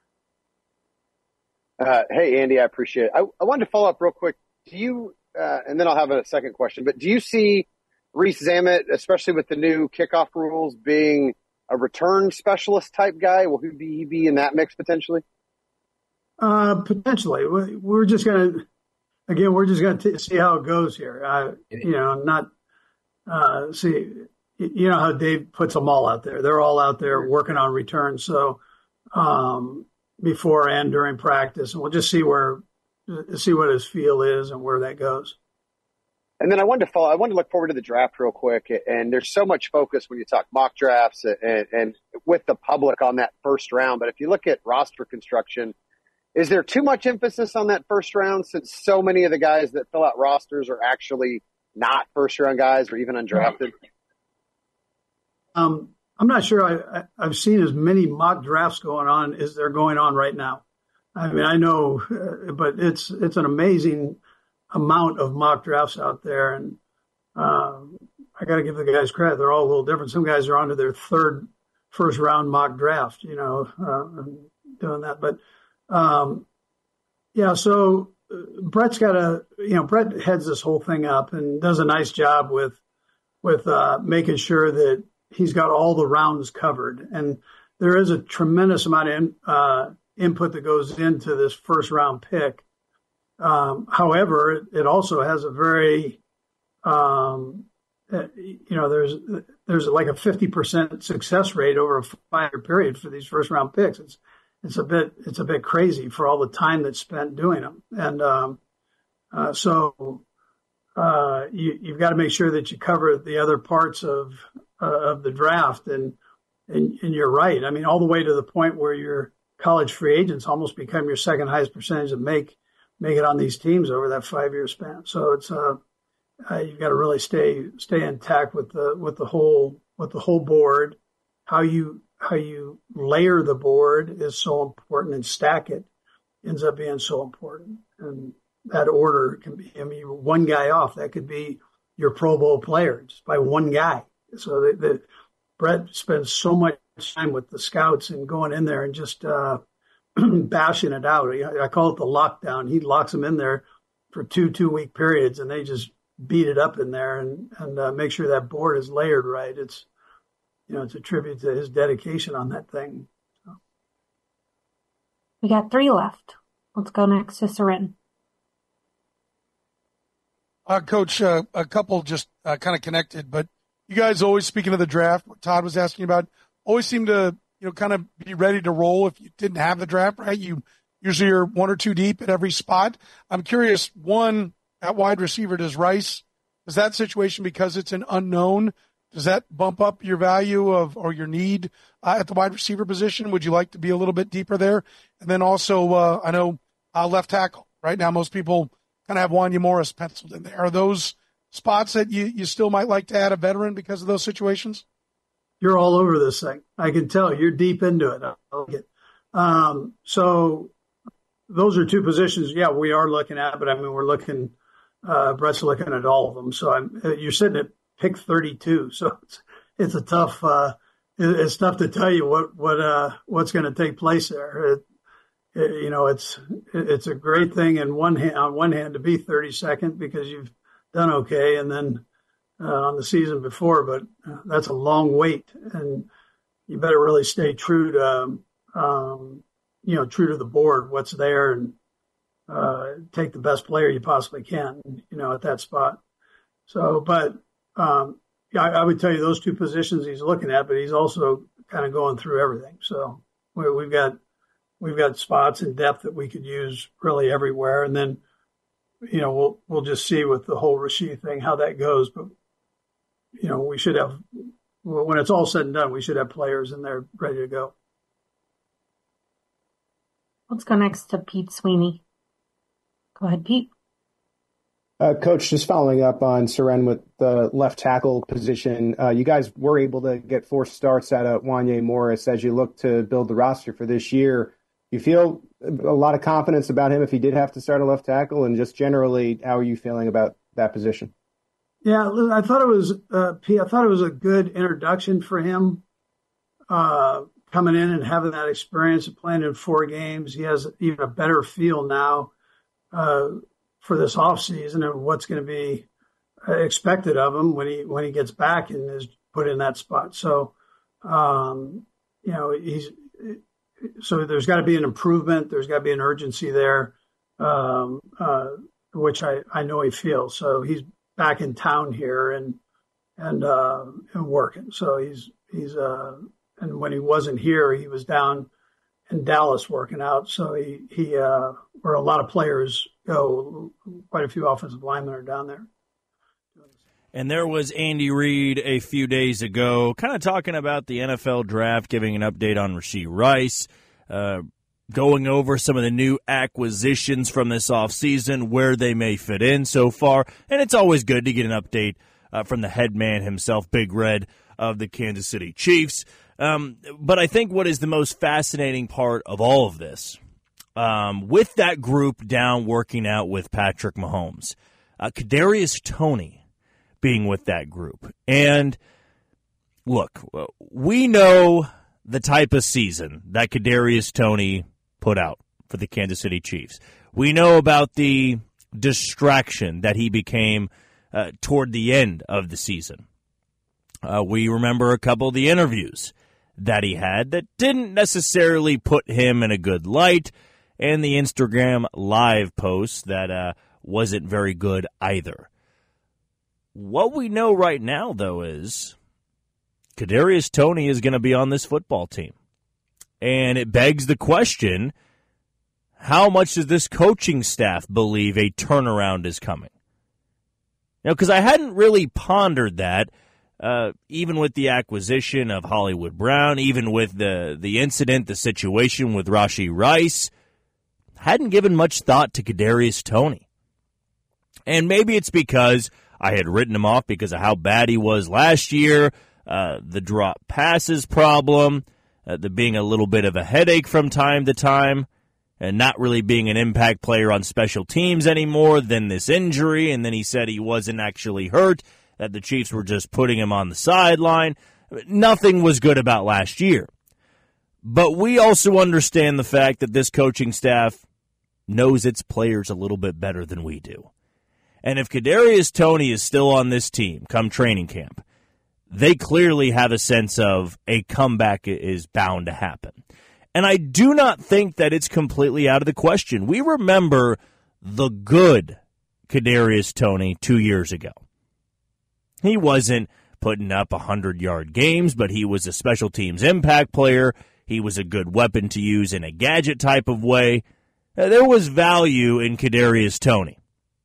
Hey, Andy, I appreciate it. I wanted to follow up real quick. Do you, and then I'll have a second question, but do you see Reese Zammit, especially with the new kickoff rules, being a return specialist type guy? Will he be in that mix potentially? Potentially. We're just going to see how it goes here. See, you know how Dave puts them all out there. They're all out there working on returns. So, before and during practice, and we'll just see what his feel is and where that goes. And then I wanted to look forward to the draft real quick. And there's so much focus when you talk mock drafts and with the public on that first round. But if you look at roster construction, is there too much emphasis on that first round since so many of the guys that fill out rosters are actually not first round guys or even undrafted? I'm not sure I've seen as many mock drafts going on as they're going on right now. I mean, I know, but it's an amazing amount of mock drafts out there. And I got to give the guys credit. They're all a little different. Some guys are onto their third first round mock draft, doing that. But, so Brett's Brett heads this whole thing up and does a nice job with making sure that he's got all the rounds covered. And there is a tremendous amount of input that goes into this first round pick. However, it also has a very, there's like a 50% success rate over a 5-year period for these first round picks. It's a bit crazy for all the time that's spent doing them. And, you've got to make sure that you cover the other parts of the draft. And you're right. I mean, all the way to the point where your college free agents almost become your second highest percentage of make it on these teams over that 5-year span. So it's you've got to really stay intact with the whole board. How you layer the board is so important, and stack it ends up being so important. And that order can be, one guy off, that could be your Pro Bowl player just by one guy. So Brett spends so much time with the scouts and going in there and just bashing it out. I call it the lockdown. He locks them in there for 2-week periods, and they just beat it up in there and make sure that board is layered right. It's a tribute to his dedication on that thing. So. We got 3 left. Let's go next to Sarin. Coach, a couple just kind of connected, but you guys always, speaking of the draft, what Todd was asking about, always seem to kind of be ready to roll if you didn't have the draft, right? You usually are 1 or 2 deep at every spot. I'm curious, one, at wide receiver, does that situation, because it's an unknown, does that bump up your value or your need at the wide receiver position? Would you like to be a little bit deeper there? And then also, I know left tackle. Right now, most people kind of have Wanya Morris penciled in there. Are those spots that you still might like to add a veteran because of those situations? You're all over this thing. I can tell you're deep into it. I like it. So those are 2 positions. Yeah, we are looking at, but I mean, we're looking, Brett's looking at all of them. So you're sitting at pick 32. So it's a tough, it's tough to tell you what's going to take place there. It's a great thing on one hand to be 32nd because you've done okay. And then, on the season before, but that's a long wait, and you better really stay true to the board, what's there, and take the best player you possibly can, at that spot. So, but I would tell you those 2 positions he's looking at, but he's also kind of going through everything. So we've got spots and depth that we could use really everywhere, and then we'll just see with the whole Rasheed thing how that goes, but. We should have, when it's all said and done, we should have players in there ready to go. Let's go next to Pete Sweeney. Go ahead, Pete. Coach, just following up on Seren with the left tackle position, you guys were able to get 4 starts out of Wanya Morris as you look to build the roster for this year. You feel a lot of confidence about him if he did have to start a left tackle, and just generally, how are you feeling about that position? Yeah, I thought it was a good introduction for him coming in and having that experience of playing in 4 games. He has even a better feel now for this offseason and what's going to be expected of him when he gets back and is put in that spot. So, so there's got to be an improvement. There's got to be an urgency there, which I know he feels. So he's back in town here and working. So he's and when he wasn't here, he was down in Dallas working out. So he where a lot of players go, quite a few offensive linemen are down there. And there was Andy Reid a few days ago kind of talking about the NFL draft, giving an update on Rashee Rice, going over some of the new acquisitions from this offseason, where they may fit in so far. And it's always good to get an update from the head man himself, Big Red of the Kansas City Chiefs. But I think what is the most fascinating part of all of this, with that group down working out with Patrick Mahomes, Kadarius Toney being with that group. And look, we know the type of season that Kadarius Toney put out for the Kansas City Chiefs. We know about the distraction that he became toward the end of the season. We remember a couple of the interviews that he had that didn't necessarily put him in a good light, and the Instagram live post that wasn't very good either. What we know right now, though, is Kadarius Toney is going to be on this football team. And it begs the question, how much does this coaching staff believe a turnaround is coming? Because I hadn't really pondered that, even with the acquisition of Hollywood Brown, even with the incident, the situation with Rashee Rice. Hadn't given much thought to Kadarius Toney. And maybe it's because I had written him off because of how bad he was last year, the drop passes problem, the being a little bit of a headache from time to time, and not really being an impact player on special teams anymore, then this injury, and then he said he wasn't actually hurt, that the Chiefs were just putting him on the sideline. Nothing was good about last year. But we also understand the fact that this coaching staff knows its players a little bit better than we do. And if Kadarius Toney is still on this team come training camp, they clearly have a sense of a comeback is bound to happen. And I do not think that it's completely out of the question. We remember the good Kadarius Toney 2 years ago. He wasn't putting up 100-yard games, but he was a special teams impact player. He was a good weapon to use in a gadget type of way. There was value in Kadarius Toney.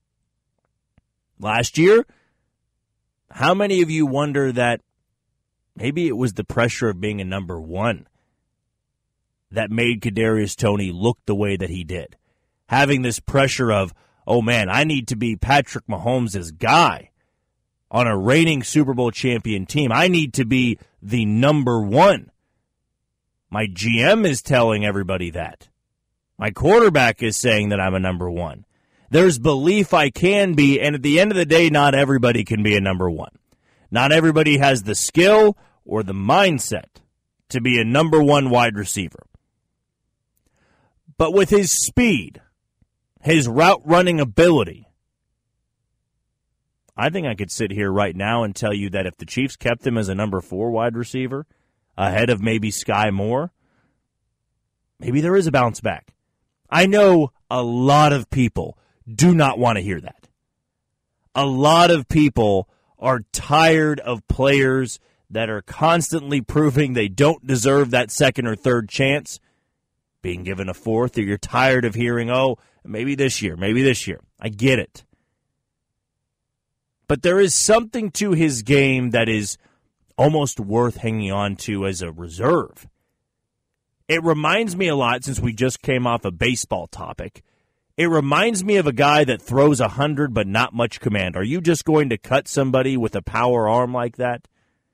Last year, how many of you wonder that maybe it was the pressure of being a number one that made Kadarius Toney look the way that he did? Having this pressure of, oh man, I need to be Patrick Mahomes' guy on a reigning Super Bowl champion team. I need to be the number one. My GM is telling everybody that. My quarterback is saying that I'm a number one. There's belief I can be, and at the end of the day, not everybody can be a number one. Not everybody has the skill or the mindset to be a number one wide receiver. But with his speed, his route running ability, I think I could sit here right now and tell you that if the Chiefs kept him as a number 4 wide receiver, ahead of maybe Sky Moore, maybe there is a bounce back. I know a lot of people do not want to hear that. A lot of people are tired of players that are constantly proving they don't deserve that second or third chance, being given a fourth, or you're tired of hearing, oh, maybe this year. I get it. But there is something to his game that is almost worth hanging on to as a reserve. It reminds me a lot, since we just came off a baseball topic, it reminds me of a guy that throws 100 but not much command. Are you just going to cut somebody with a power arm like that?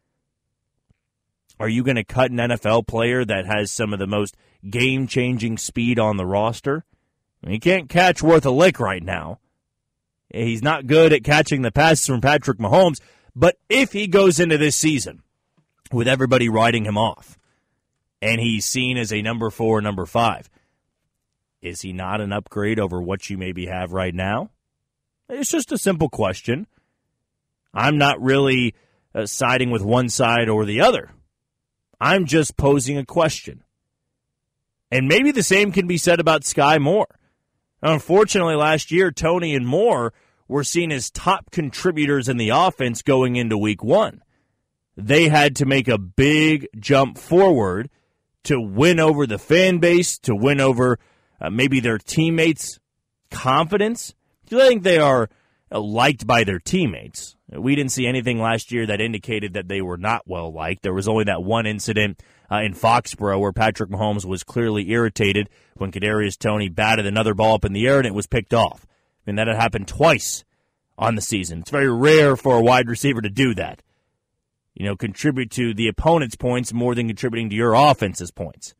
Are you going to cut an NFL player that has some of the most game-changing speed on the roster? He can't catch worth a lick right now. He's not good at catching the passes from Patrick Mahomes, but if he goes into this season with everybody writing him off, and he's seen as a number 4, number 5, is he not an upgrade over what you maybe have right now? It's just a simple question. I'm not really siding with one side or the other. I'm just posing a question. And maybe the same can be said about Sky Moore. Unfortunately, last year, Toney and Moore were seen as top contributors in the offense going into week 1. They had to make a big jump forward to win over the fan base, to win over maybe their teammates' confidence. I think they are liked by their teammates. We didn't see anything last year that indicated that they were not well-liked. There was only that one incident in Foxborough where Patrick Mahomes was clearly irritated when Kadarius Toney batted another ball up in the air and it was picked off. And that had happened twice on the season. It's very rare for a wide receiver to do that. Contribute to the opponent's points more than contributing to your offense's points.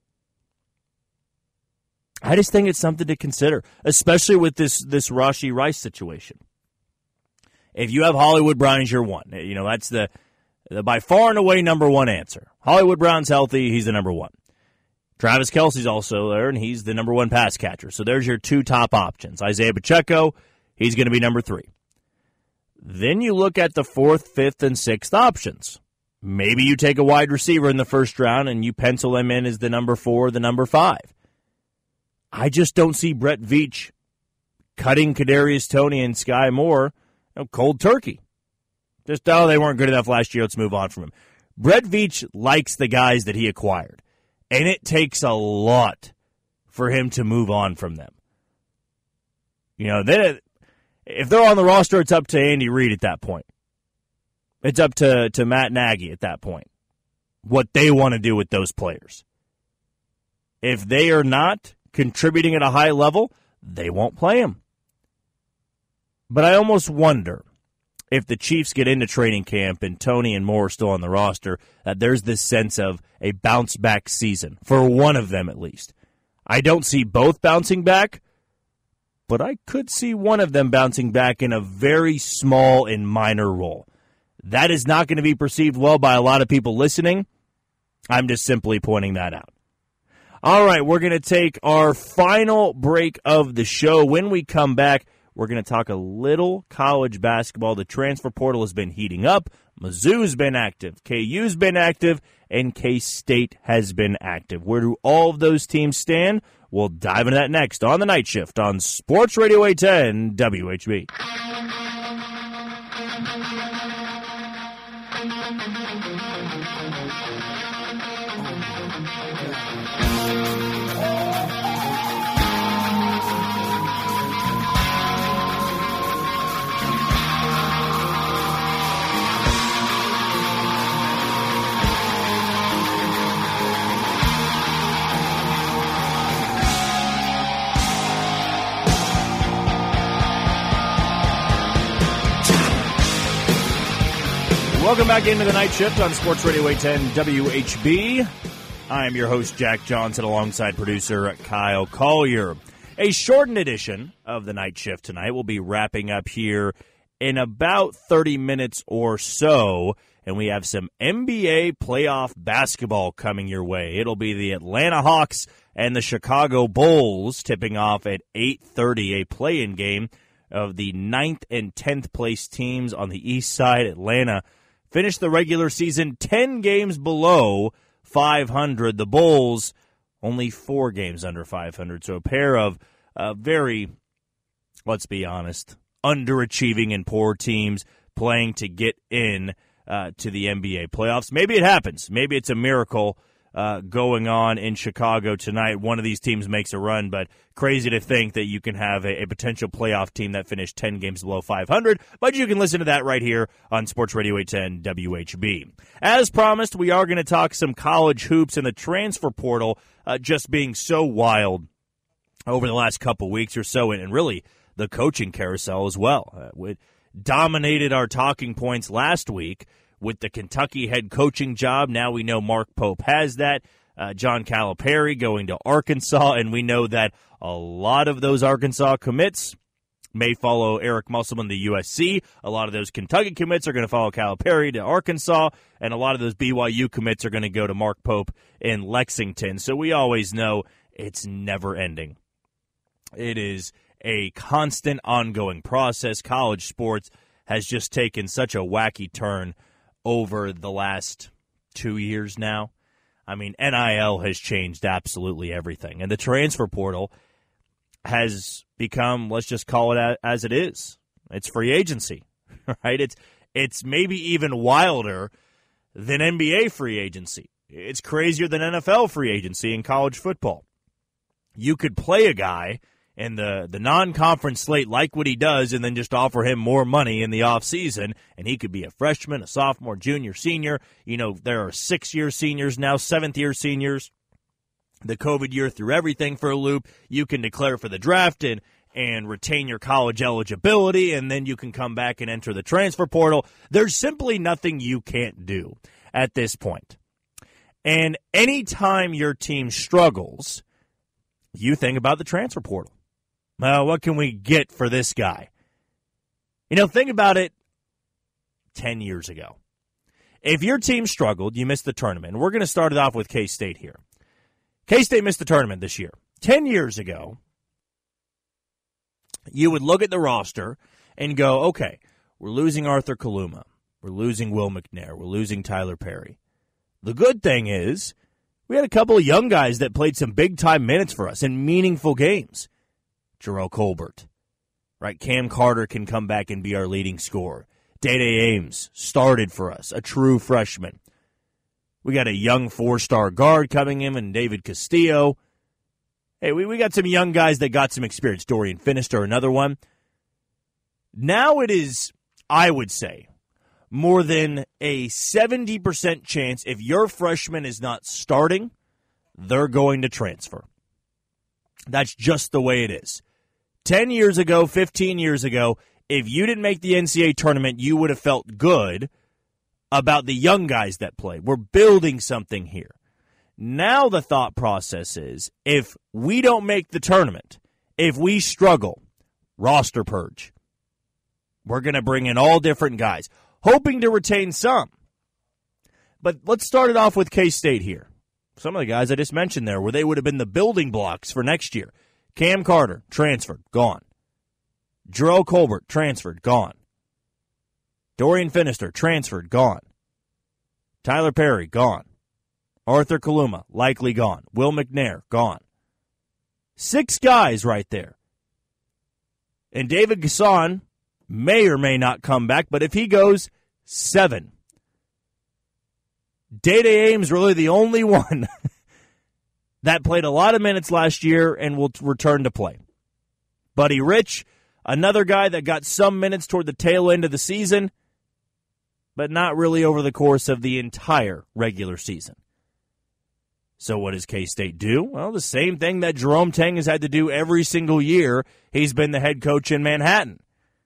I just think it's something to consider, especially with this Rashee Rice situation. If you have Hollywood Brown as your one, that's the by far and away number one answer. Hollywood Brown's healthy, he's the number one. Travis Kelce's also there, and he's the number one pass catcher. So there's your two top options. Isaiah Pacheco, he's going to be number 3. Then you look at the 4th, 5th, and 6th options. Maybe you take a wide receiver in the first round and you pencil him in as the number 4 or the number 5. I just don't see Brett Veach cutting Kadarius Toney and Sky Moore cold turkey. Just, they weren't good enough last year, let's move on from him. Brett Veach likes the guys that he acquired, and it takes a lot for him to move on from them. If they're on the roster, it's up to Andy Reid at that point. It's up to Matt Nagy at that point, what they want to do with those players. If they are not contributing at a high level, they won't play them. But I almost wonder if the Chiefs get into training camp and Toney and Moore are still on the roster, that there's this sense of a bounce-back season, for one of them at least. I don't see both bouncing back, but I could see one of them bouncing back in a very small and minor role. That is not going to be perceived well by a lot of people listening. I'm just simply pointing that out. All right, we're going to take our final break of the show. When we come back, we're going to talk a little college basketball. The transfer portal has been heating up. Mizzou's been active. KU's been active. And K-State has been active. Where do all of those teams stand? We'll dive into that next on The Night Shift on Sports Radio 810 WHB. Welcome back into the Night Shift on Sports Radio 810 WHB. I am your host, Jack Johnson, alongside producer Kyle Collier. A shortened edition of the Night Shift tonight will be wrapping up here in about 30 minutes or so, and we have some NBA playoff basketball coming your way. It'll be the Atlanta Hawks and the Chicago Bulls tipping off at 8:30, a play-in game of the 9th and 10th place teams on the east side. Atlanta finished the regular season 10 games below 500. The Bulls only 4 games under 500. So a pair of very, let's be honest, underachieving and poor teams playing to get in to the NBA playoffs. Maybe it happens. Maybe it's a miracle going on in Chicago tonight. One of these teams makes a run, but crazy to think that you can have a potential playoff team that finished 10 games below 500. But you can listen to that right here on Sports Radio 810 WHB. As promised, we are going to talk some college hoops and the transfer portal just being so wild over the last couple weeks or so, and really the coaching carousel as well. It dominated our talking points last week with the Kentucky head coaching job. Now we know Mark Pope has that. John Calipari going to Arkansas, and we know that a lot of those Arkansas commits may follow Eric Musselman to USC. A lot of those Kentucky commits are going to follow Calipari to Arkansas, and a lot of those BYU commits are going to go to Mark Pope in Lexington. So we always know it's never ending. It is a constant, ongoing process. College sports has just taken such a wacky turn over the last 2 years now. I mean, NIL has changed absolutely everything. And the transfer portal has become, let's just call it as it is. It's free agency, right? It's maybe even wilder than NBA free agency. It's crazier than NFL free agency in college football. You could play a guy in the non-conference slate like what he does and then just offer him more money in the offseason, and he could be a freshman, a sophomore, junior, senior. You know, there are 6-year seniors now, 7th-year seniors. The COVID year threw everything for a loop. You can declare for the draft and retain your college eligibility, and then you can come back and enter the transfer portal. There's simply nothing you can't do at this point. And anytime your team struggles, you think about the transfer portal. Well, what can we get for this guy? You know, think about it 10 years ago. If your team struggled, you missed the tournament. And we're going to start it off with K-State here. K-State missed the tournament this year. 10 years ago, you would look at the roster and go, okay, we're losing Arthur Kaluma. We're losing Will McNair. We're losing Tyler Perry. The good thing is we had a couple of young guys that played some big-time minutes for us in meaningful games. Jarrell Colbert, right? Cam Carter can come back and be our leading scorer. Day-Day Ames started for us, a true freshman. We got a young 4-star guard coming in, and David Castillo. Hey, we got some young guys that got some experience. Dorian Finister, another one. Now it is, I would say, more than a 70% chance if your freshman is not starting, they're going to transfer. That's just the way it is. 10 years ago, 15 years ago, if you didn't make the NCAA tournament, you would have felt good about the young guys that played. We're building something here. Now the thought process is, if we don't make the tournament, if we struggle, roster purge. We're going to bring in all different guys, hoping to retain some. But let's start it off with K-State here. Some of the guys I just mentioned there, where they would have been the building blocks for next year. Cam Carter, transferred, gone. Jarrell Colbert, transferred, gone. Dorian Finister, transferred, gone. Tyler Perry, gone. Arthur Kaluma, likely gone. Will McNair, gone. 6 guys right there. And David Gasson may or may not come back, but if he goes, 7. Day-Day Ames really the only one that played a lot of minutes last year and will return to play. Buddy Rich, another guy that got some minutes toward the tail end of the season, but not really over the course of the entire regular season. So what does K-State do? Well, the same thing that Jerome Tang has had to do every single year he's been the head coach in Manhattan.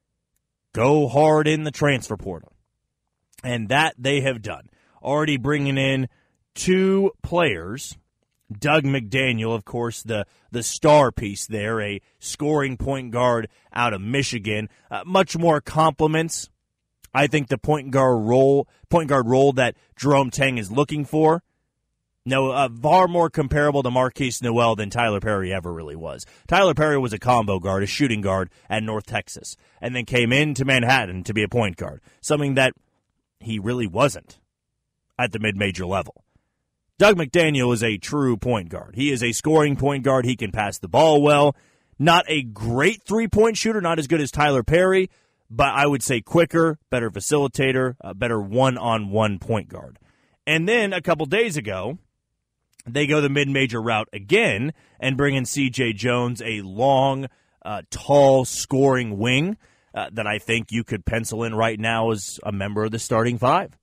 Go hard in the transfer portal. And that they have done. Already bringing in 2 players. Doug McDaniel, of course, the star piece there, a scoring point guard out of Michigan. Much more compliments. I think the point guard role that Jerome Tang is looking for. No, far more comparable to Marquise Noel than Tyler Perry ever really was. Tyler Perry was a combo guard, a shooting guard at North Texas, and then came into Manhattan to be a point guard, something that he really wasn't at the mid-major level. Doug McDaniel is a true point guard. He is a scoring point guard. He can pass the ball well. Not a great three-point shooter, not as good as Tyler Perry, but I would say quicker, better facilitator, a better one-on-one point guard. And then a couple days ago, they go the mid-major route again and bring in C.J. Jones, a long, tall scoring wing that I think you could pencil in right now as a member of the starting 5.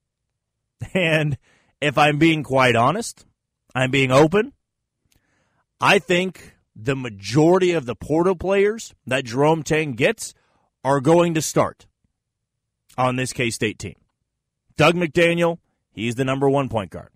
And if I'm being quite honest, I'm being open, I think the majority of the portal players that Jerome Tang gets are going to start on this K-State team. Doug McDaniel, he's the number 1 point guard.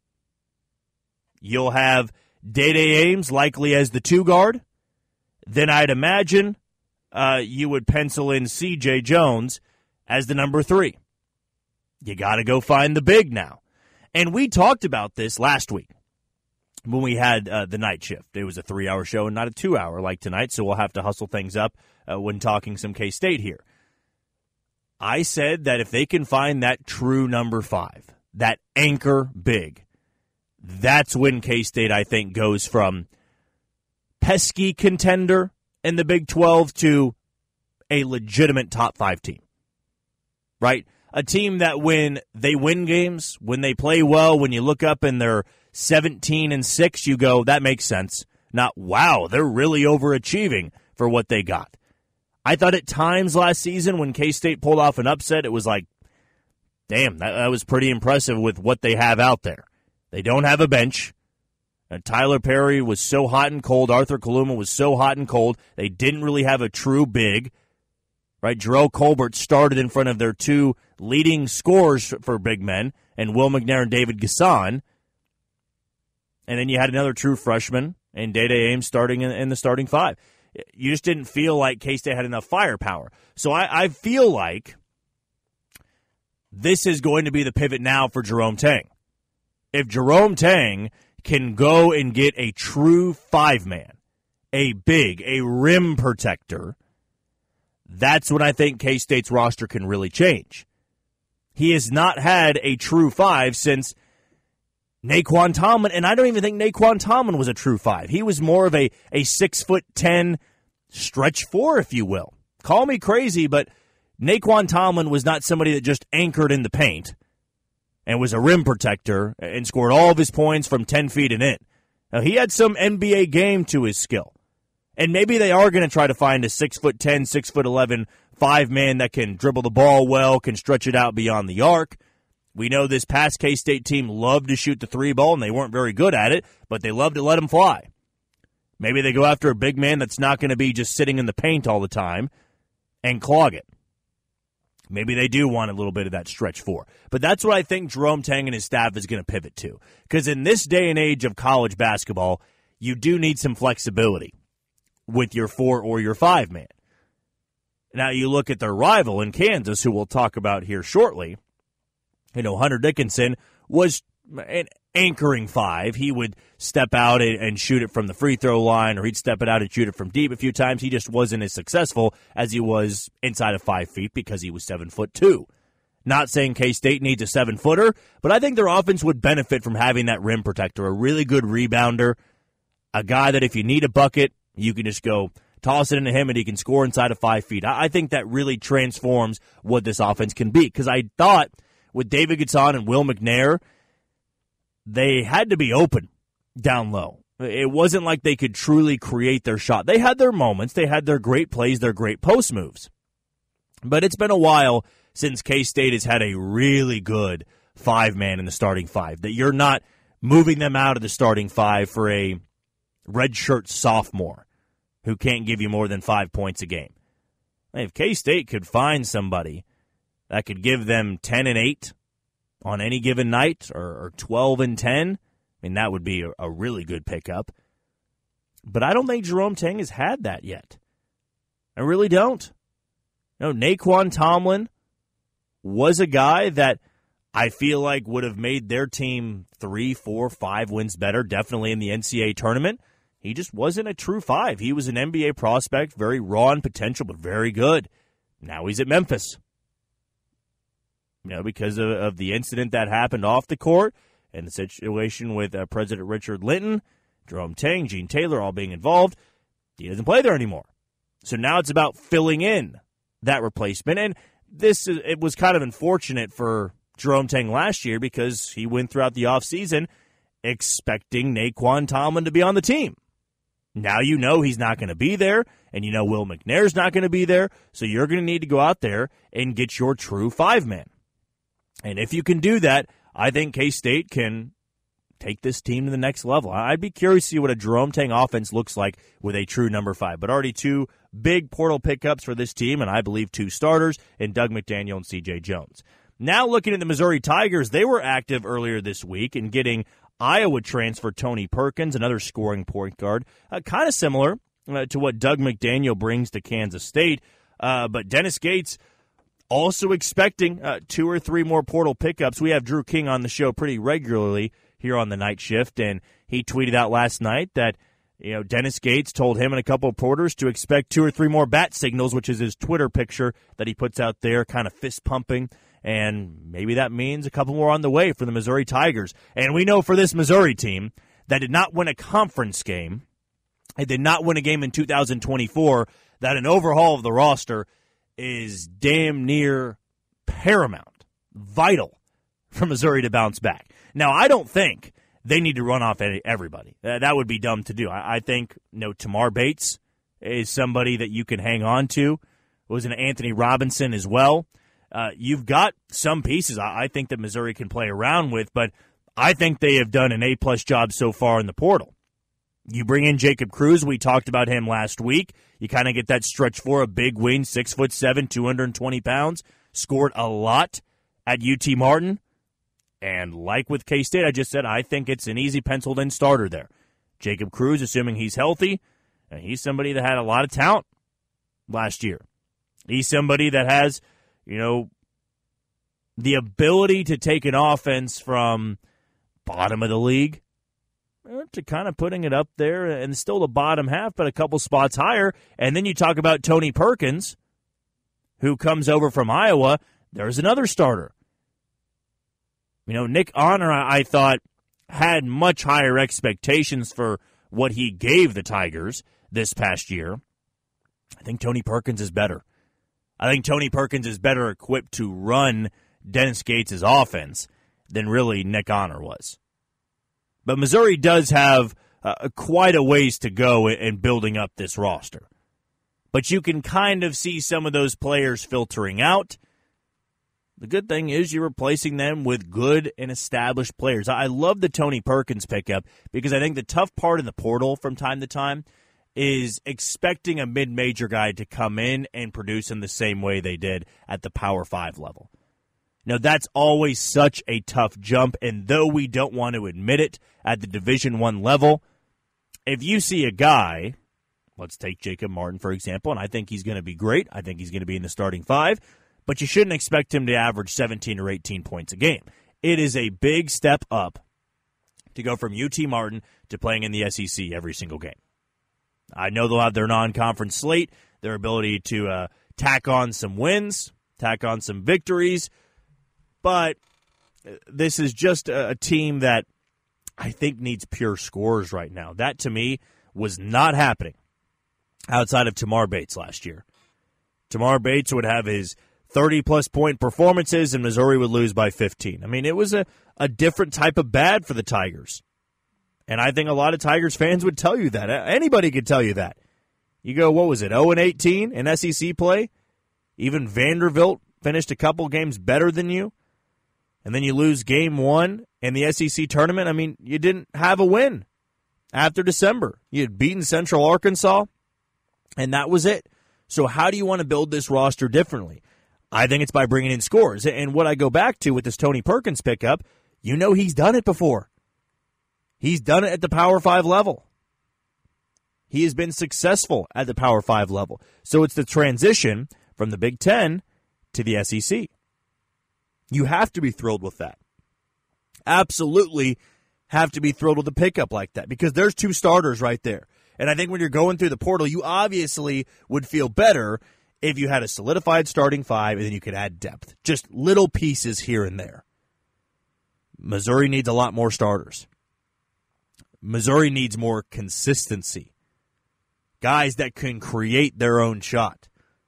You'll have Day-Day Ames likely as the 2 guard. Then I'd imagine you would pencil in C.J. Jones as the number 3. You got to go find the big now. And we talked about this last week when we had the night shift. It was a 3-hour show and not a 2-hour like tonight, so we'll have to hustle things up when talking some K-State here. I said that if they can find that true number 5, that anchor big, that's when K-State, I think, goes from pesky contender in the Big 12 to a legitimate top 5 team, right? A team that when they win games, when they play well, when you look up and they're 17-6, you go, that makes sense. not, wow, they're really overachieving for what they got. I thought at times last season when K-State pulled off an upset, it was like, damn, that was pretty impressive with what they have out there. They don't have a bench. Tyler Perry was so hot and cold. Arthur Kaluma was so hot and cold. They didn't really have a true big. Right? Jarrell Colbert started in front of their two leading scorers for big men, and Will McNair and David Gasson. And then you had another true freshman, and Dede Ames starting in the starting five. You just didn't feel like K-State had enough firepower. So I feel like this is going to be the pivot now for Jerome Tang. If Jerome Tang can go and get a true five-man, a big, a rim protector, that's when I think K-State's roster can really change. He has not had a true five since Naquan Tomlin, and I don't even think Naquan Tomlin was a true five. He was more of a 6'10" stretch four, if you will. Call me crazy, but Naquan Tomlin was not somebody that just anchored in the paint and was a rim protector and scored all of his points from 10 feet and in. Now, he had some NBA game to his skill. And maybe they are going to try to find a 6'10", 6'11" five-man that can dribble the ball well, can stretch it out beyond the arc. We know this past K-State team loved to shoot the three ball, and they weren't very good at it, but they loved to let them fly. Maybe they go after a big man that's not going to be just sitting in the paint all the time and clog it. Maybe they do want a little bit of that stretch four. But that's what I think Jerome Tang and his staff is going to pivot to. Because in this day and age of college basketball, you do need some flexibility with your four or your five-man. Now you look at their rival in Kansas, who we'll talk about here shortly. You know, Hunter Dickinson was an anchoring five. He would step out and shoot it from the free throw line, or he'd step it out and shoot it from deep a few times. He just wasn't as successful as he was inside of 5 feet because he was 7'2". Not saying K-State needs a 7-footer, but I think their offense would benefit from having that rim protector, a really good rebounder, a guy that if you need a bucket, you can just go toss it into him and he can score inside of 5 feet. I think that really transforms what this offense can be, because I thought with David Gasson and Will McNair, they had to be open down low. It wasn't like they could truly create their shot. They had their moments. They had their great plays, their great post moves. But it's been a while since K-State has had a really good five-man in the starting five, that you're not moving them out of the starting five for a redshirt sophomore who can't give you more than 5 points a game. If K-State could find somebody that could give them 10 and 8 on any given night, or 12 and 10, I mean, that would be a really good pickup. But I don't think Jerome Tang has had that yet. I really don't. You know, Naquan Tomlin was a guy that I feel like would have made their team 3, 4, 5 wins better, definitely in the NCAA tournament. He just wasn't a true five. He was an NBA prospect, very raw in potential, but very good. Now he's at Memphis. You know, because of the incident that happened off the court and the situation with President Richard Linton, Jerome Tang, Gene Taylor all being involved, he doesn't play there anymore. So now it's about filling in that replacement. And it was kind of unfortunate for Jerome Tang last year because he went throughout the offseason expecting Naquan Tomlin to be on the team. Now you know he's not going to be there, and you know Will McNair's not going to be there, so you're going to need to go out there and get your true five-man. And if you can do that, I think K-State can take this team to the next level. I'd be curious to see what a Jerome Tang offense looks like with a true number five. But already 2 big portal pickups for this team, and I believe 2 starters in Doug McDaniel and C.J. Jones. Now looking at the Missouri Tigers, they were active earlier this week in getting Iowa transfer Tony Perkins, another scoring point guard, kind of similar to what Doug McDaniel brings to Kansas State. But Dennis Gates also expecting 2 or 3 more portal pickups. We have Drew King on the show pretty regularly here on the night shift, and he tweeted out last night that Dennis Gates told him and a couple of porters to expect 2 or 3 more bat signals, which is his Twitter picture that he puts out there, kind of fist pumping. And maybe that means a couple more on the way for the Missouri Tigers. And we know for this Missouri team that did not win a conference game, it did not win a game in 2024, that an overhaul of the roster is damn near paramount, vital for Missouri to bounce back. Now, I don't think they need to run off everybody. That would be dumb to do. I think Tamar Bates is somebody that you can hang on to. It was an Anthony Robinson as well. You've got some pieces I think that Missouri can play around with, but I think they have done an A-plus job so far in the portal. You bring in Jacob Cruz. We talked about him last week. You kind of get that stretch for a big wing, 6'7", 220 pounds. Scored a lot at UT Martin. And like with K-State, I just said, I think it's an easy penciled-in starter there. Jacob Cruz, assuming he's healthy, and he's somebody that had a lot of talent last year. He's somebody that has, the ability to take an offense from bottom of the league to kind of putting it up there and still the bottom half, but a couple spots higher. And then you talk about Tony Perkins, who comes over from Iowa. There's another starter. Nick Honor, I thought, had much higher expectations for what he gave the Tigers this past year. I think Tony Perkins is better. I think Tony Perkins is better equipped to run Dennis Gates' offense than really Nick Honor was. But Missouri does have quite a ways to go in building up this roster. But you can kind of see some of those players filtering out. The good thing is you're replacing them with good and established players. I love the Tony Perkins pickup because I think the tough part in the portal from time to time is expecting a mid-major guy to come in and produce in the same way they did at the Power 5 level. Now, that's always such a tough jump, and though we don't want to admit it at the Division I level, if you see a guy, let's take Jacob Martin, for example, and I think he's going to be great. I think he's going to be in the starting 5, but you shouldn't expect him to average 17 or 18 points a game. It is a big step up to go from UT Martin to playing in the SEC every single game. I know they'll have their non-conference slate, their ability to tack on some wins, tack on some victories, but this is just a team that I think needs pure scores right now. That, to me, was not happening outside of Tamar Bates last year. Tamar Bates would have his 30-plus point performances, and Missouri would lose by 15. I mean, it was a different type of bad for the Tigers. And I think a lot of Tigers fans would tell you that. Anybody could tell you that. You go, what was it, 0-18 in SEC play? Even Vanderbilt finished a couple games better than you. And then you lose game 1 in the SEC tournament. I mean, you didn't have a win after December. You had beaten Central Arkansas, and that was it. So how do you want to build this roster differently? I think it's by bringing in scores. And what I go back to with this Tony Perkins pickup, he's done it before. He's done it at the Power 5 level. He has been successful at the Power 5 level. So it's the transition from the Big Ten to the SEC. You have to be thrilled with that. Absolutely have to be thrilled with a pickup like that because there's 2 starters right there. And I think when you're going through the portal, you obviously would feel better if you had a solidified starting 5 and then you could add depth. Just little pieces here and there. Missouri needs a lot more starters. Missouri needs more consistency. Guys that can create their own shot.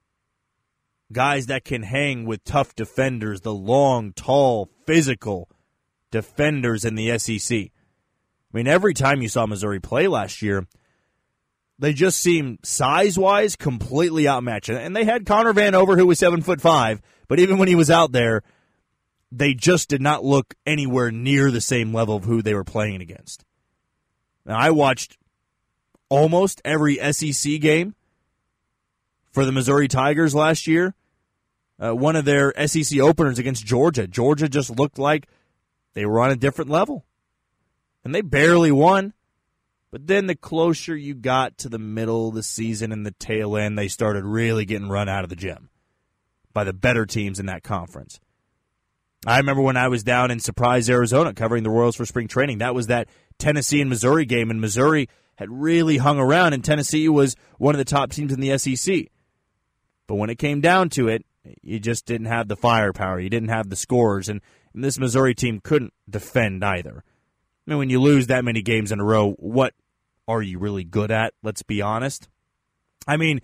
Guys that can hang with tough defenders, the long, tall, physical defenders in the SEC. I mean, every time you saw Missouri play last year, they just seemed size-wise completely outmatched. And they had Connor Vanover, who was 7'5", but even when he was out there, they just did not look anywhere near the same level of who they were playing against. Now, I watched almost every SEC game for the Missouri Tigers last year. One of their SEC openers against Georgia. Georgia just looked like they were on a different level. And they barely won. But then the closer you got to the middle of the season and the tail end, they started really getting run out of the gym by the better teams in that conference. I remember when I was down in Surprise, Arizona, covering the Royals for spring training. That was that Tennessee and Missouri game, and Missouri had really hung around, and Tennessee was one of the top teams in the SEC. But when it came down to it, you just didn't have the firepower. You didn't have the scores, and this Missouri team couldn't defend either. I mean, when you lose that many games in a row, what are you really good at? Let's be honest. I mean,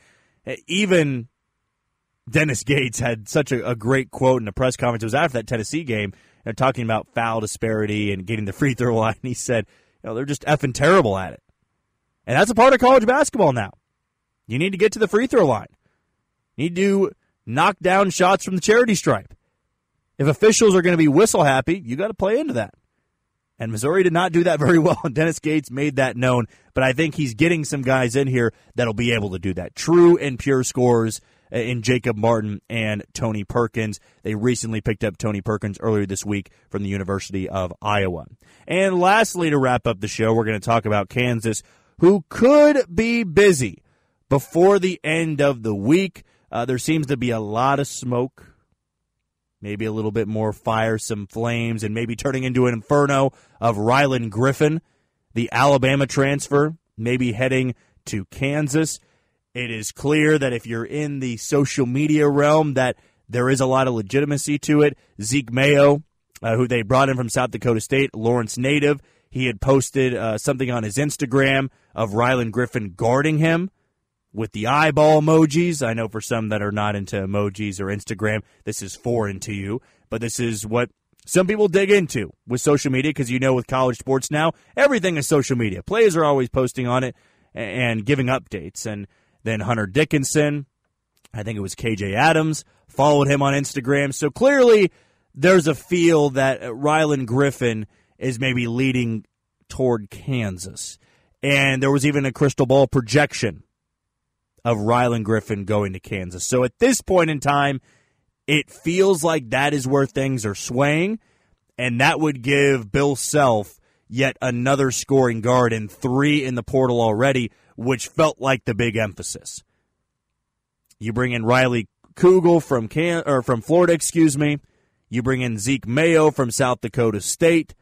even Dennis Gates had such a great quote in the press conference. It was after that Tennessee game. talking about foul disparity and getting the free throw line. He said, they're just effing terrible at it. And that's a part of college basketball now. You need to get to the free throw line. You need to knock down shots from the charity stripe. If officials are going to be whistle happy, you got to play into that. And Missouri did not do that very well, and Dennis Gates made that known. But I think he's getting some guys in here that'll be able to do that. True and pure scorers in Jacob Martin and Tony Perkins. They recently picked up Tony Perkins earlier this week from the University of Iowa. And lastly, to wrap up the show, we're going to talk about Kansas, who could be busy before the end of the week. There seems to be a lot of smoke. Maybe a little bit more fire, some flames, and maybe turning into an inferno of Rylan Griffin, the Alabama transfer, maybe heading to Kansas. It is clear that if you're in the social media realm that there is a lot of legitimacy to it. Zeke Mayo, who they brought in from South Dakota State, Lawrence native, he had posted something on his Instagram of Rylan Griffin guarding him with the eyeball emojis. I know for some that are not into emojis or Instagram, this is foreign to you, but this is what some people dig into with social media because with college sports now, everything is social media. Players are always posting on it and giving updates. And then Hunter Dickinson, I think it was KJ Adams, followed him on Instagram. So clearly there's a feel that Rylan Griffin is maybe leading toward Kansas. And there was even a crystal ball projection of Rylan Griffin going to Kansas. So at this point in time, it feels like that is where things are swaying, and that would give Bill Self yet another scoring guard and 3 in the portal already, which felt like the big emphasis. You bring in Riley Kugel from Florida, You bring in Zeke Mayo from South Dakota State.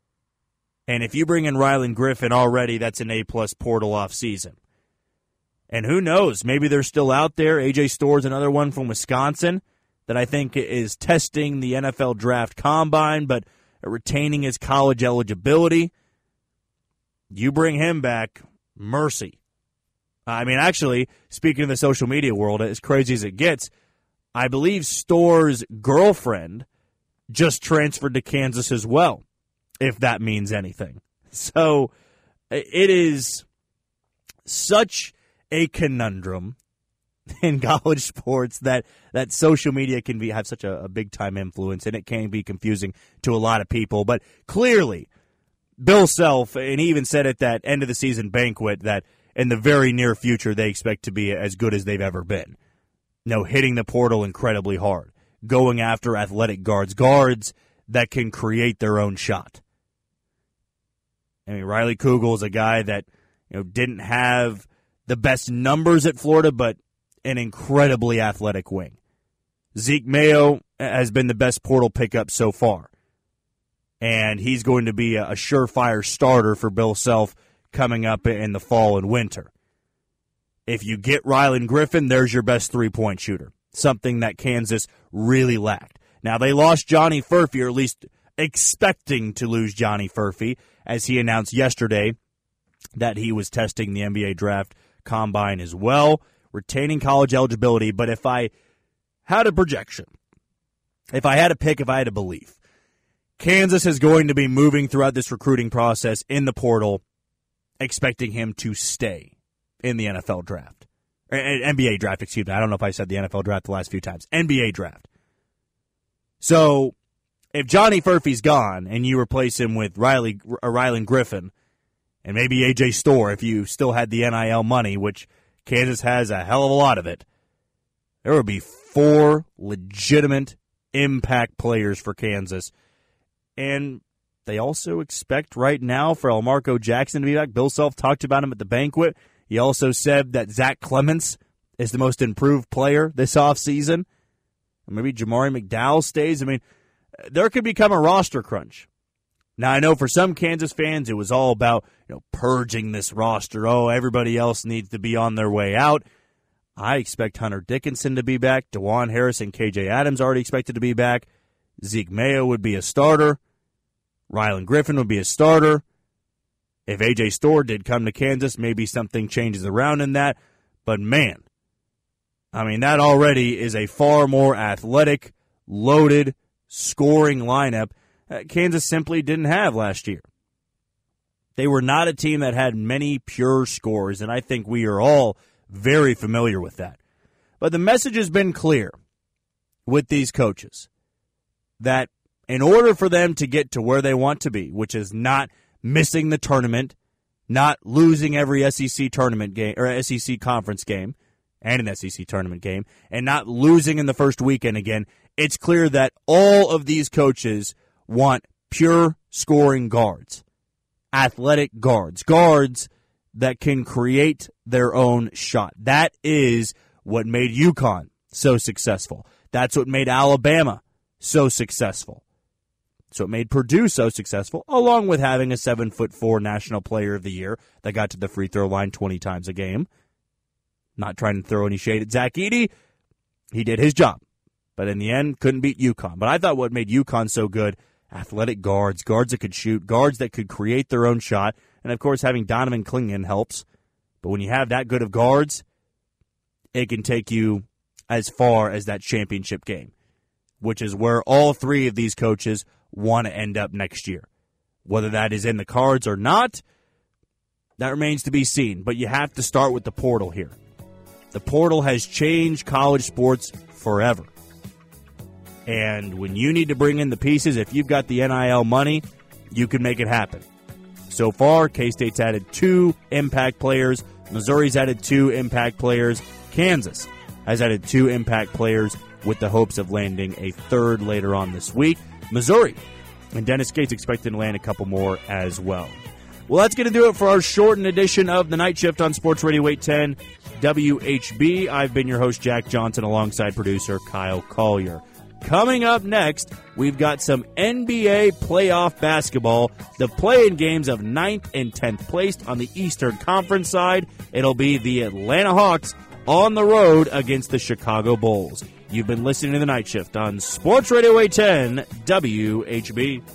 And if you bring in Rylan Griffin already, that's an A-plus portal offseason. And who knows, maybe they're still out there. A.J. Storr's another one from Wisconsin that I think is testing the NFL draft combine, but retaining his college eligibility. You bring him back, mercy. I mean, actually, speaking of the social media world, as crazy as it gets, I believe Storr's girlfriend just transferred to Kansas as well, if that means anything. So it is such a conundrum in college sports that social media can have such a big-time influence, and it can be confusing to a lot of people. But clearly, Bill Self, and he even said at that end-of-the-season banquet that in the very near future they expect to be as good as they've ever been. Hitting the portal incredibly hard, going after athletic guards that can create their own shot. I mean, Riley Kugel is a guy that didn't have the best numbers at Florida, but an incredibly athletic wing. Zeke Mayo has been the best portal pickup so far, and he's going to be a surefire starter for Bill Self coming up in the fall and winter. If you get Rylan Griffin, there's your best three-point shooter, something that Kansas really lacked. Now, they lost Johnny Furphy, or at least expecting to lose Johnny Furphy, as he announced yesterday that he was testing the NBA draft combine as well, retaining college eligibility. But if I had a projection, if I had a pick, if I had a belief, Kansas is going to be moving throughout this recruiting process in the portal, expecting him to stay in the NFL draft. NBA draft, excuse me. I don't know if I said the NFL draft the last few times. NBA draft. So if Johnny Furphy's gone and you replace him with Rylan Griffin and maybe A.J. Storr, if you still had the NIL money, which Kansas has a hell of a lot of it, there would be 4 legitimate impact players for Kansas. And they also expect right now for Elmarko Jackson to be back. Bill Self talked about him at the banquet. He also said that Zach Clements is the most improved player this offseason. Maybe Jamari McDowell stays. I mean, there could become a roster crunch. Now, I know for some Kansas fans, it was all about purging this roster. Oh, everybody else needs to be on their way out. I expect Hunter Dickinson to be back. DeJuan Harris and KJ Adams already expected to be back. Zeke Mayo would be a starter. Rylan Griffin would be a starter. If A.J. Storr did come to Kansas, maybe something changes around in that. But, man, I mean, that already is a far more athletic, loaded, scoring lineup Kansas simply didn't have last year. They were not a team that had many pure scores, and I think we are all very familiar with that. But the message has been clear with these coaches that in order for them to get to where they want to be, which is not missing the tournament, not losing every SEC tournament game or SEC conference game and an SEC tournament game, and not losing in the first weekend again, it's clear that all of these coaches want pure scoring guards, athletic guards, guards that can create their own shot. That is what made UConn so successful. That's what made Alabama so successful. So it made Purdue so successful, along with having a 7'4" National Player of the Year that got to the free throw line 20 times a game. Not trying to throw any shade at Zach Edey. He did his job. But in the end, couldn't beat UConn. But I thought what made UConn so good, athletic guards, guards that could shoot, guards that could create their own shot. And, of course, having Donovan Clingan helps. But when you have that good of guards, it can take you as far as that championship game, which is where all three of these coaches want to end up next year. Whether that is in the cards or not, that remains to be seen. But you have to start with the portal here. The portal has changed college sports forever. And when you need to bring in the pieces, if you've got the NIL money, you can make it happen. So far, K-State's added 2 impact players. Missouri's added 2 impact players. Kansas has added 2 impact players with the hopes of landing a third later on this week. Missouri and Dennis Gates expected to land a couple more as well. Well, that's going to do it for our shortened edition of The Night Shift on Sports Radio 810 WHB. I've been your host, Jack Johnson, alongside producer Kyle Collier. Coming up next, we've got some NBA playoff basketball, the play-in games of 9th and 10th placed on the Eastern Conference side. It'll be the Atlanta Hawks on the road against the Chicago Bulls. You've been listening to The Night Shift on Sports Radio 810 WHB.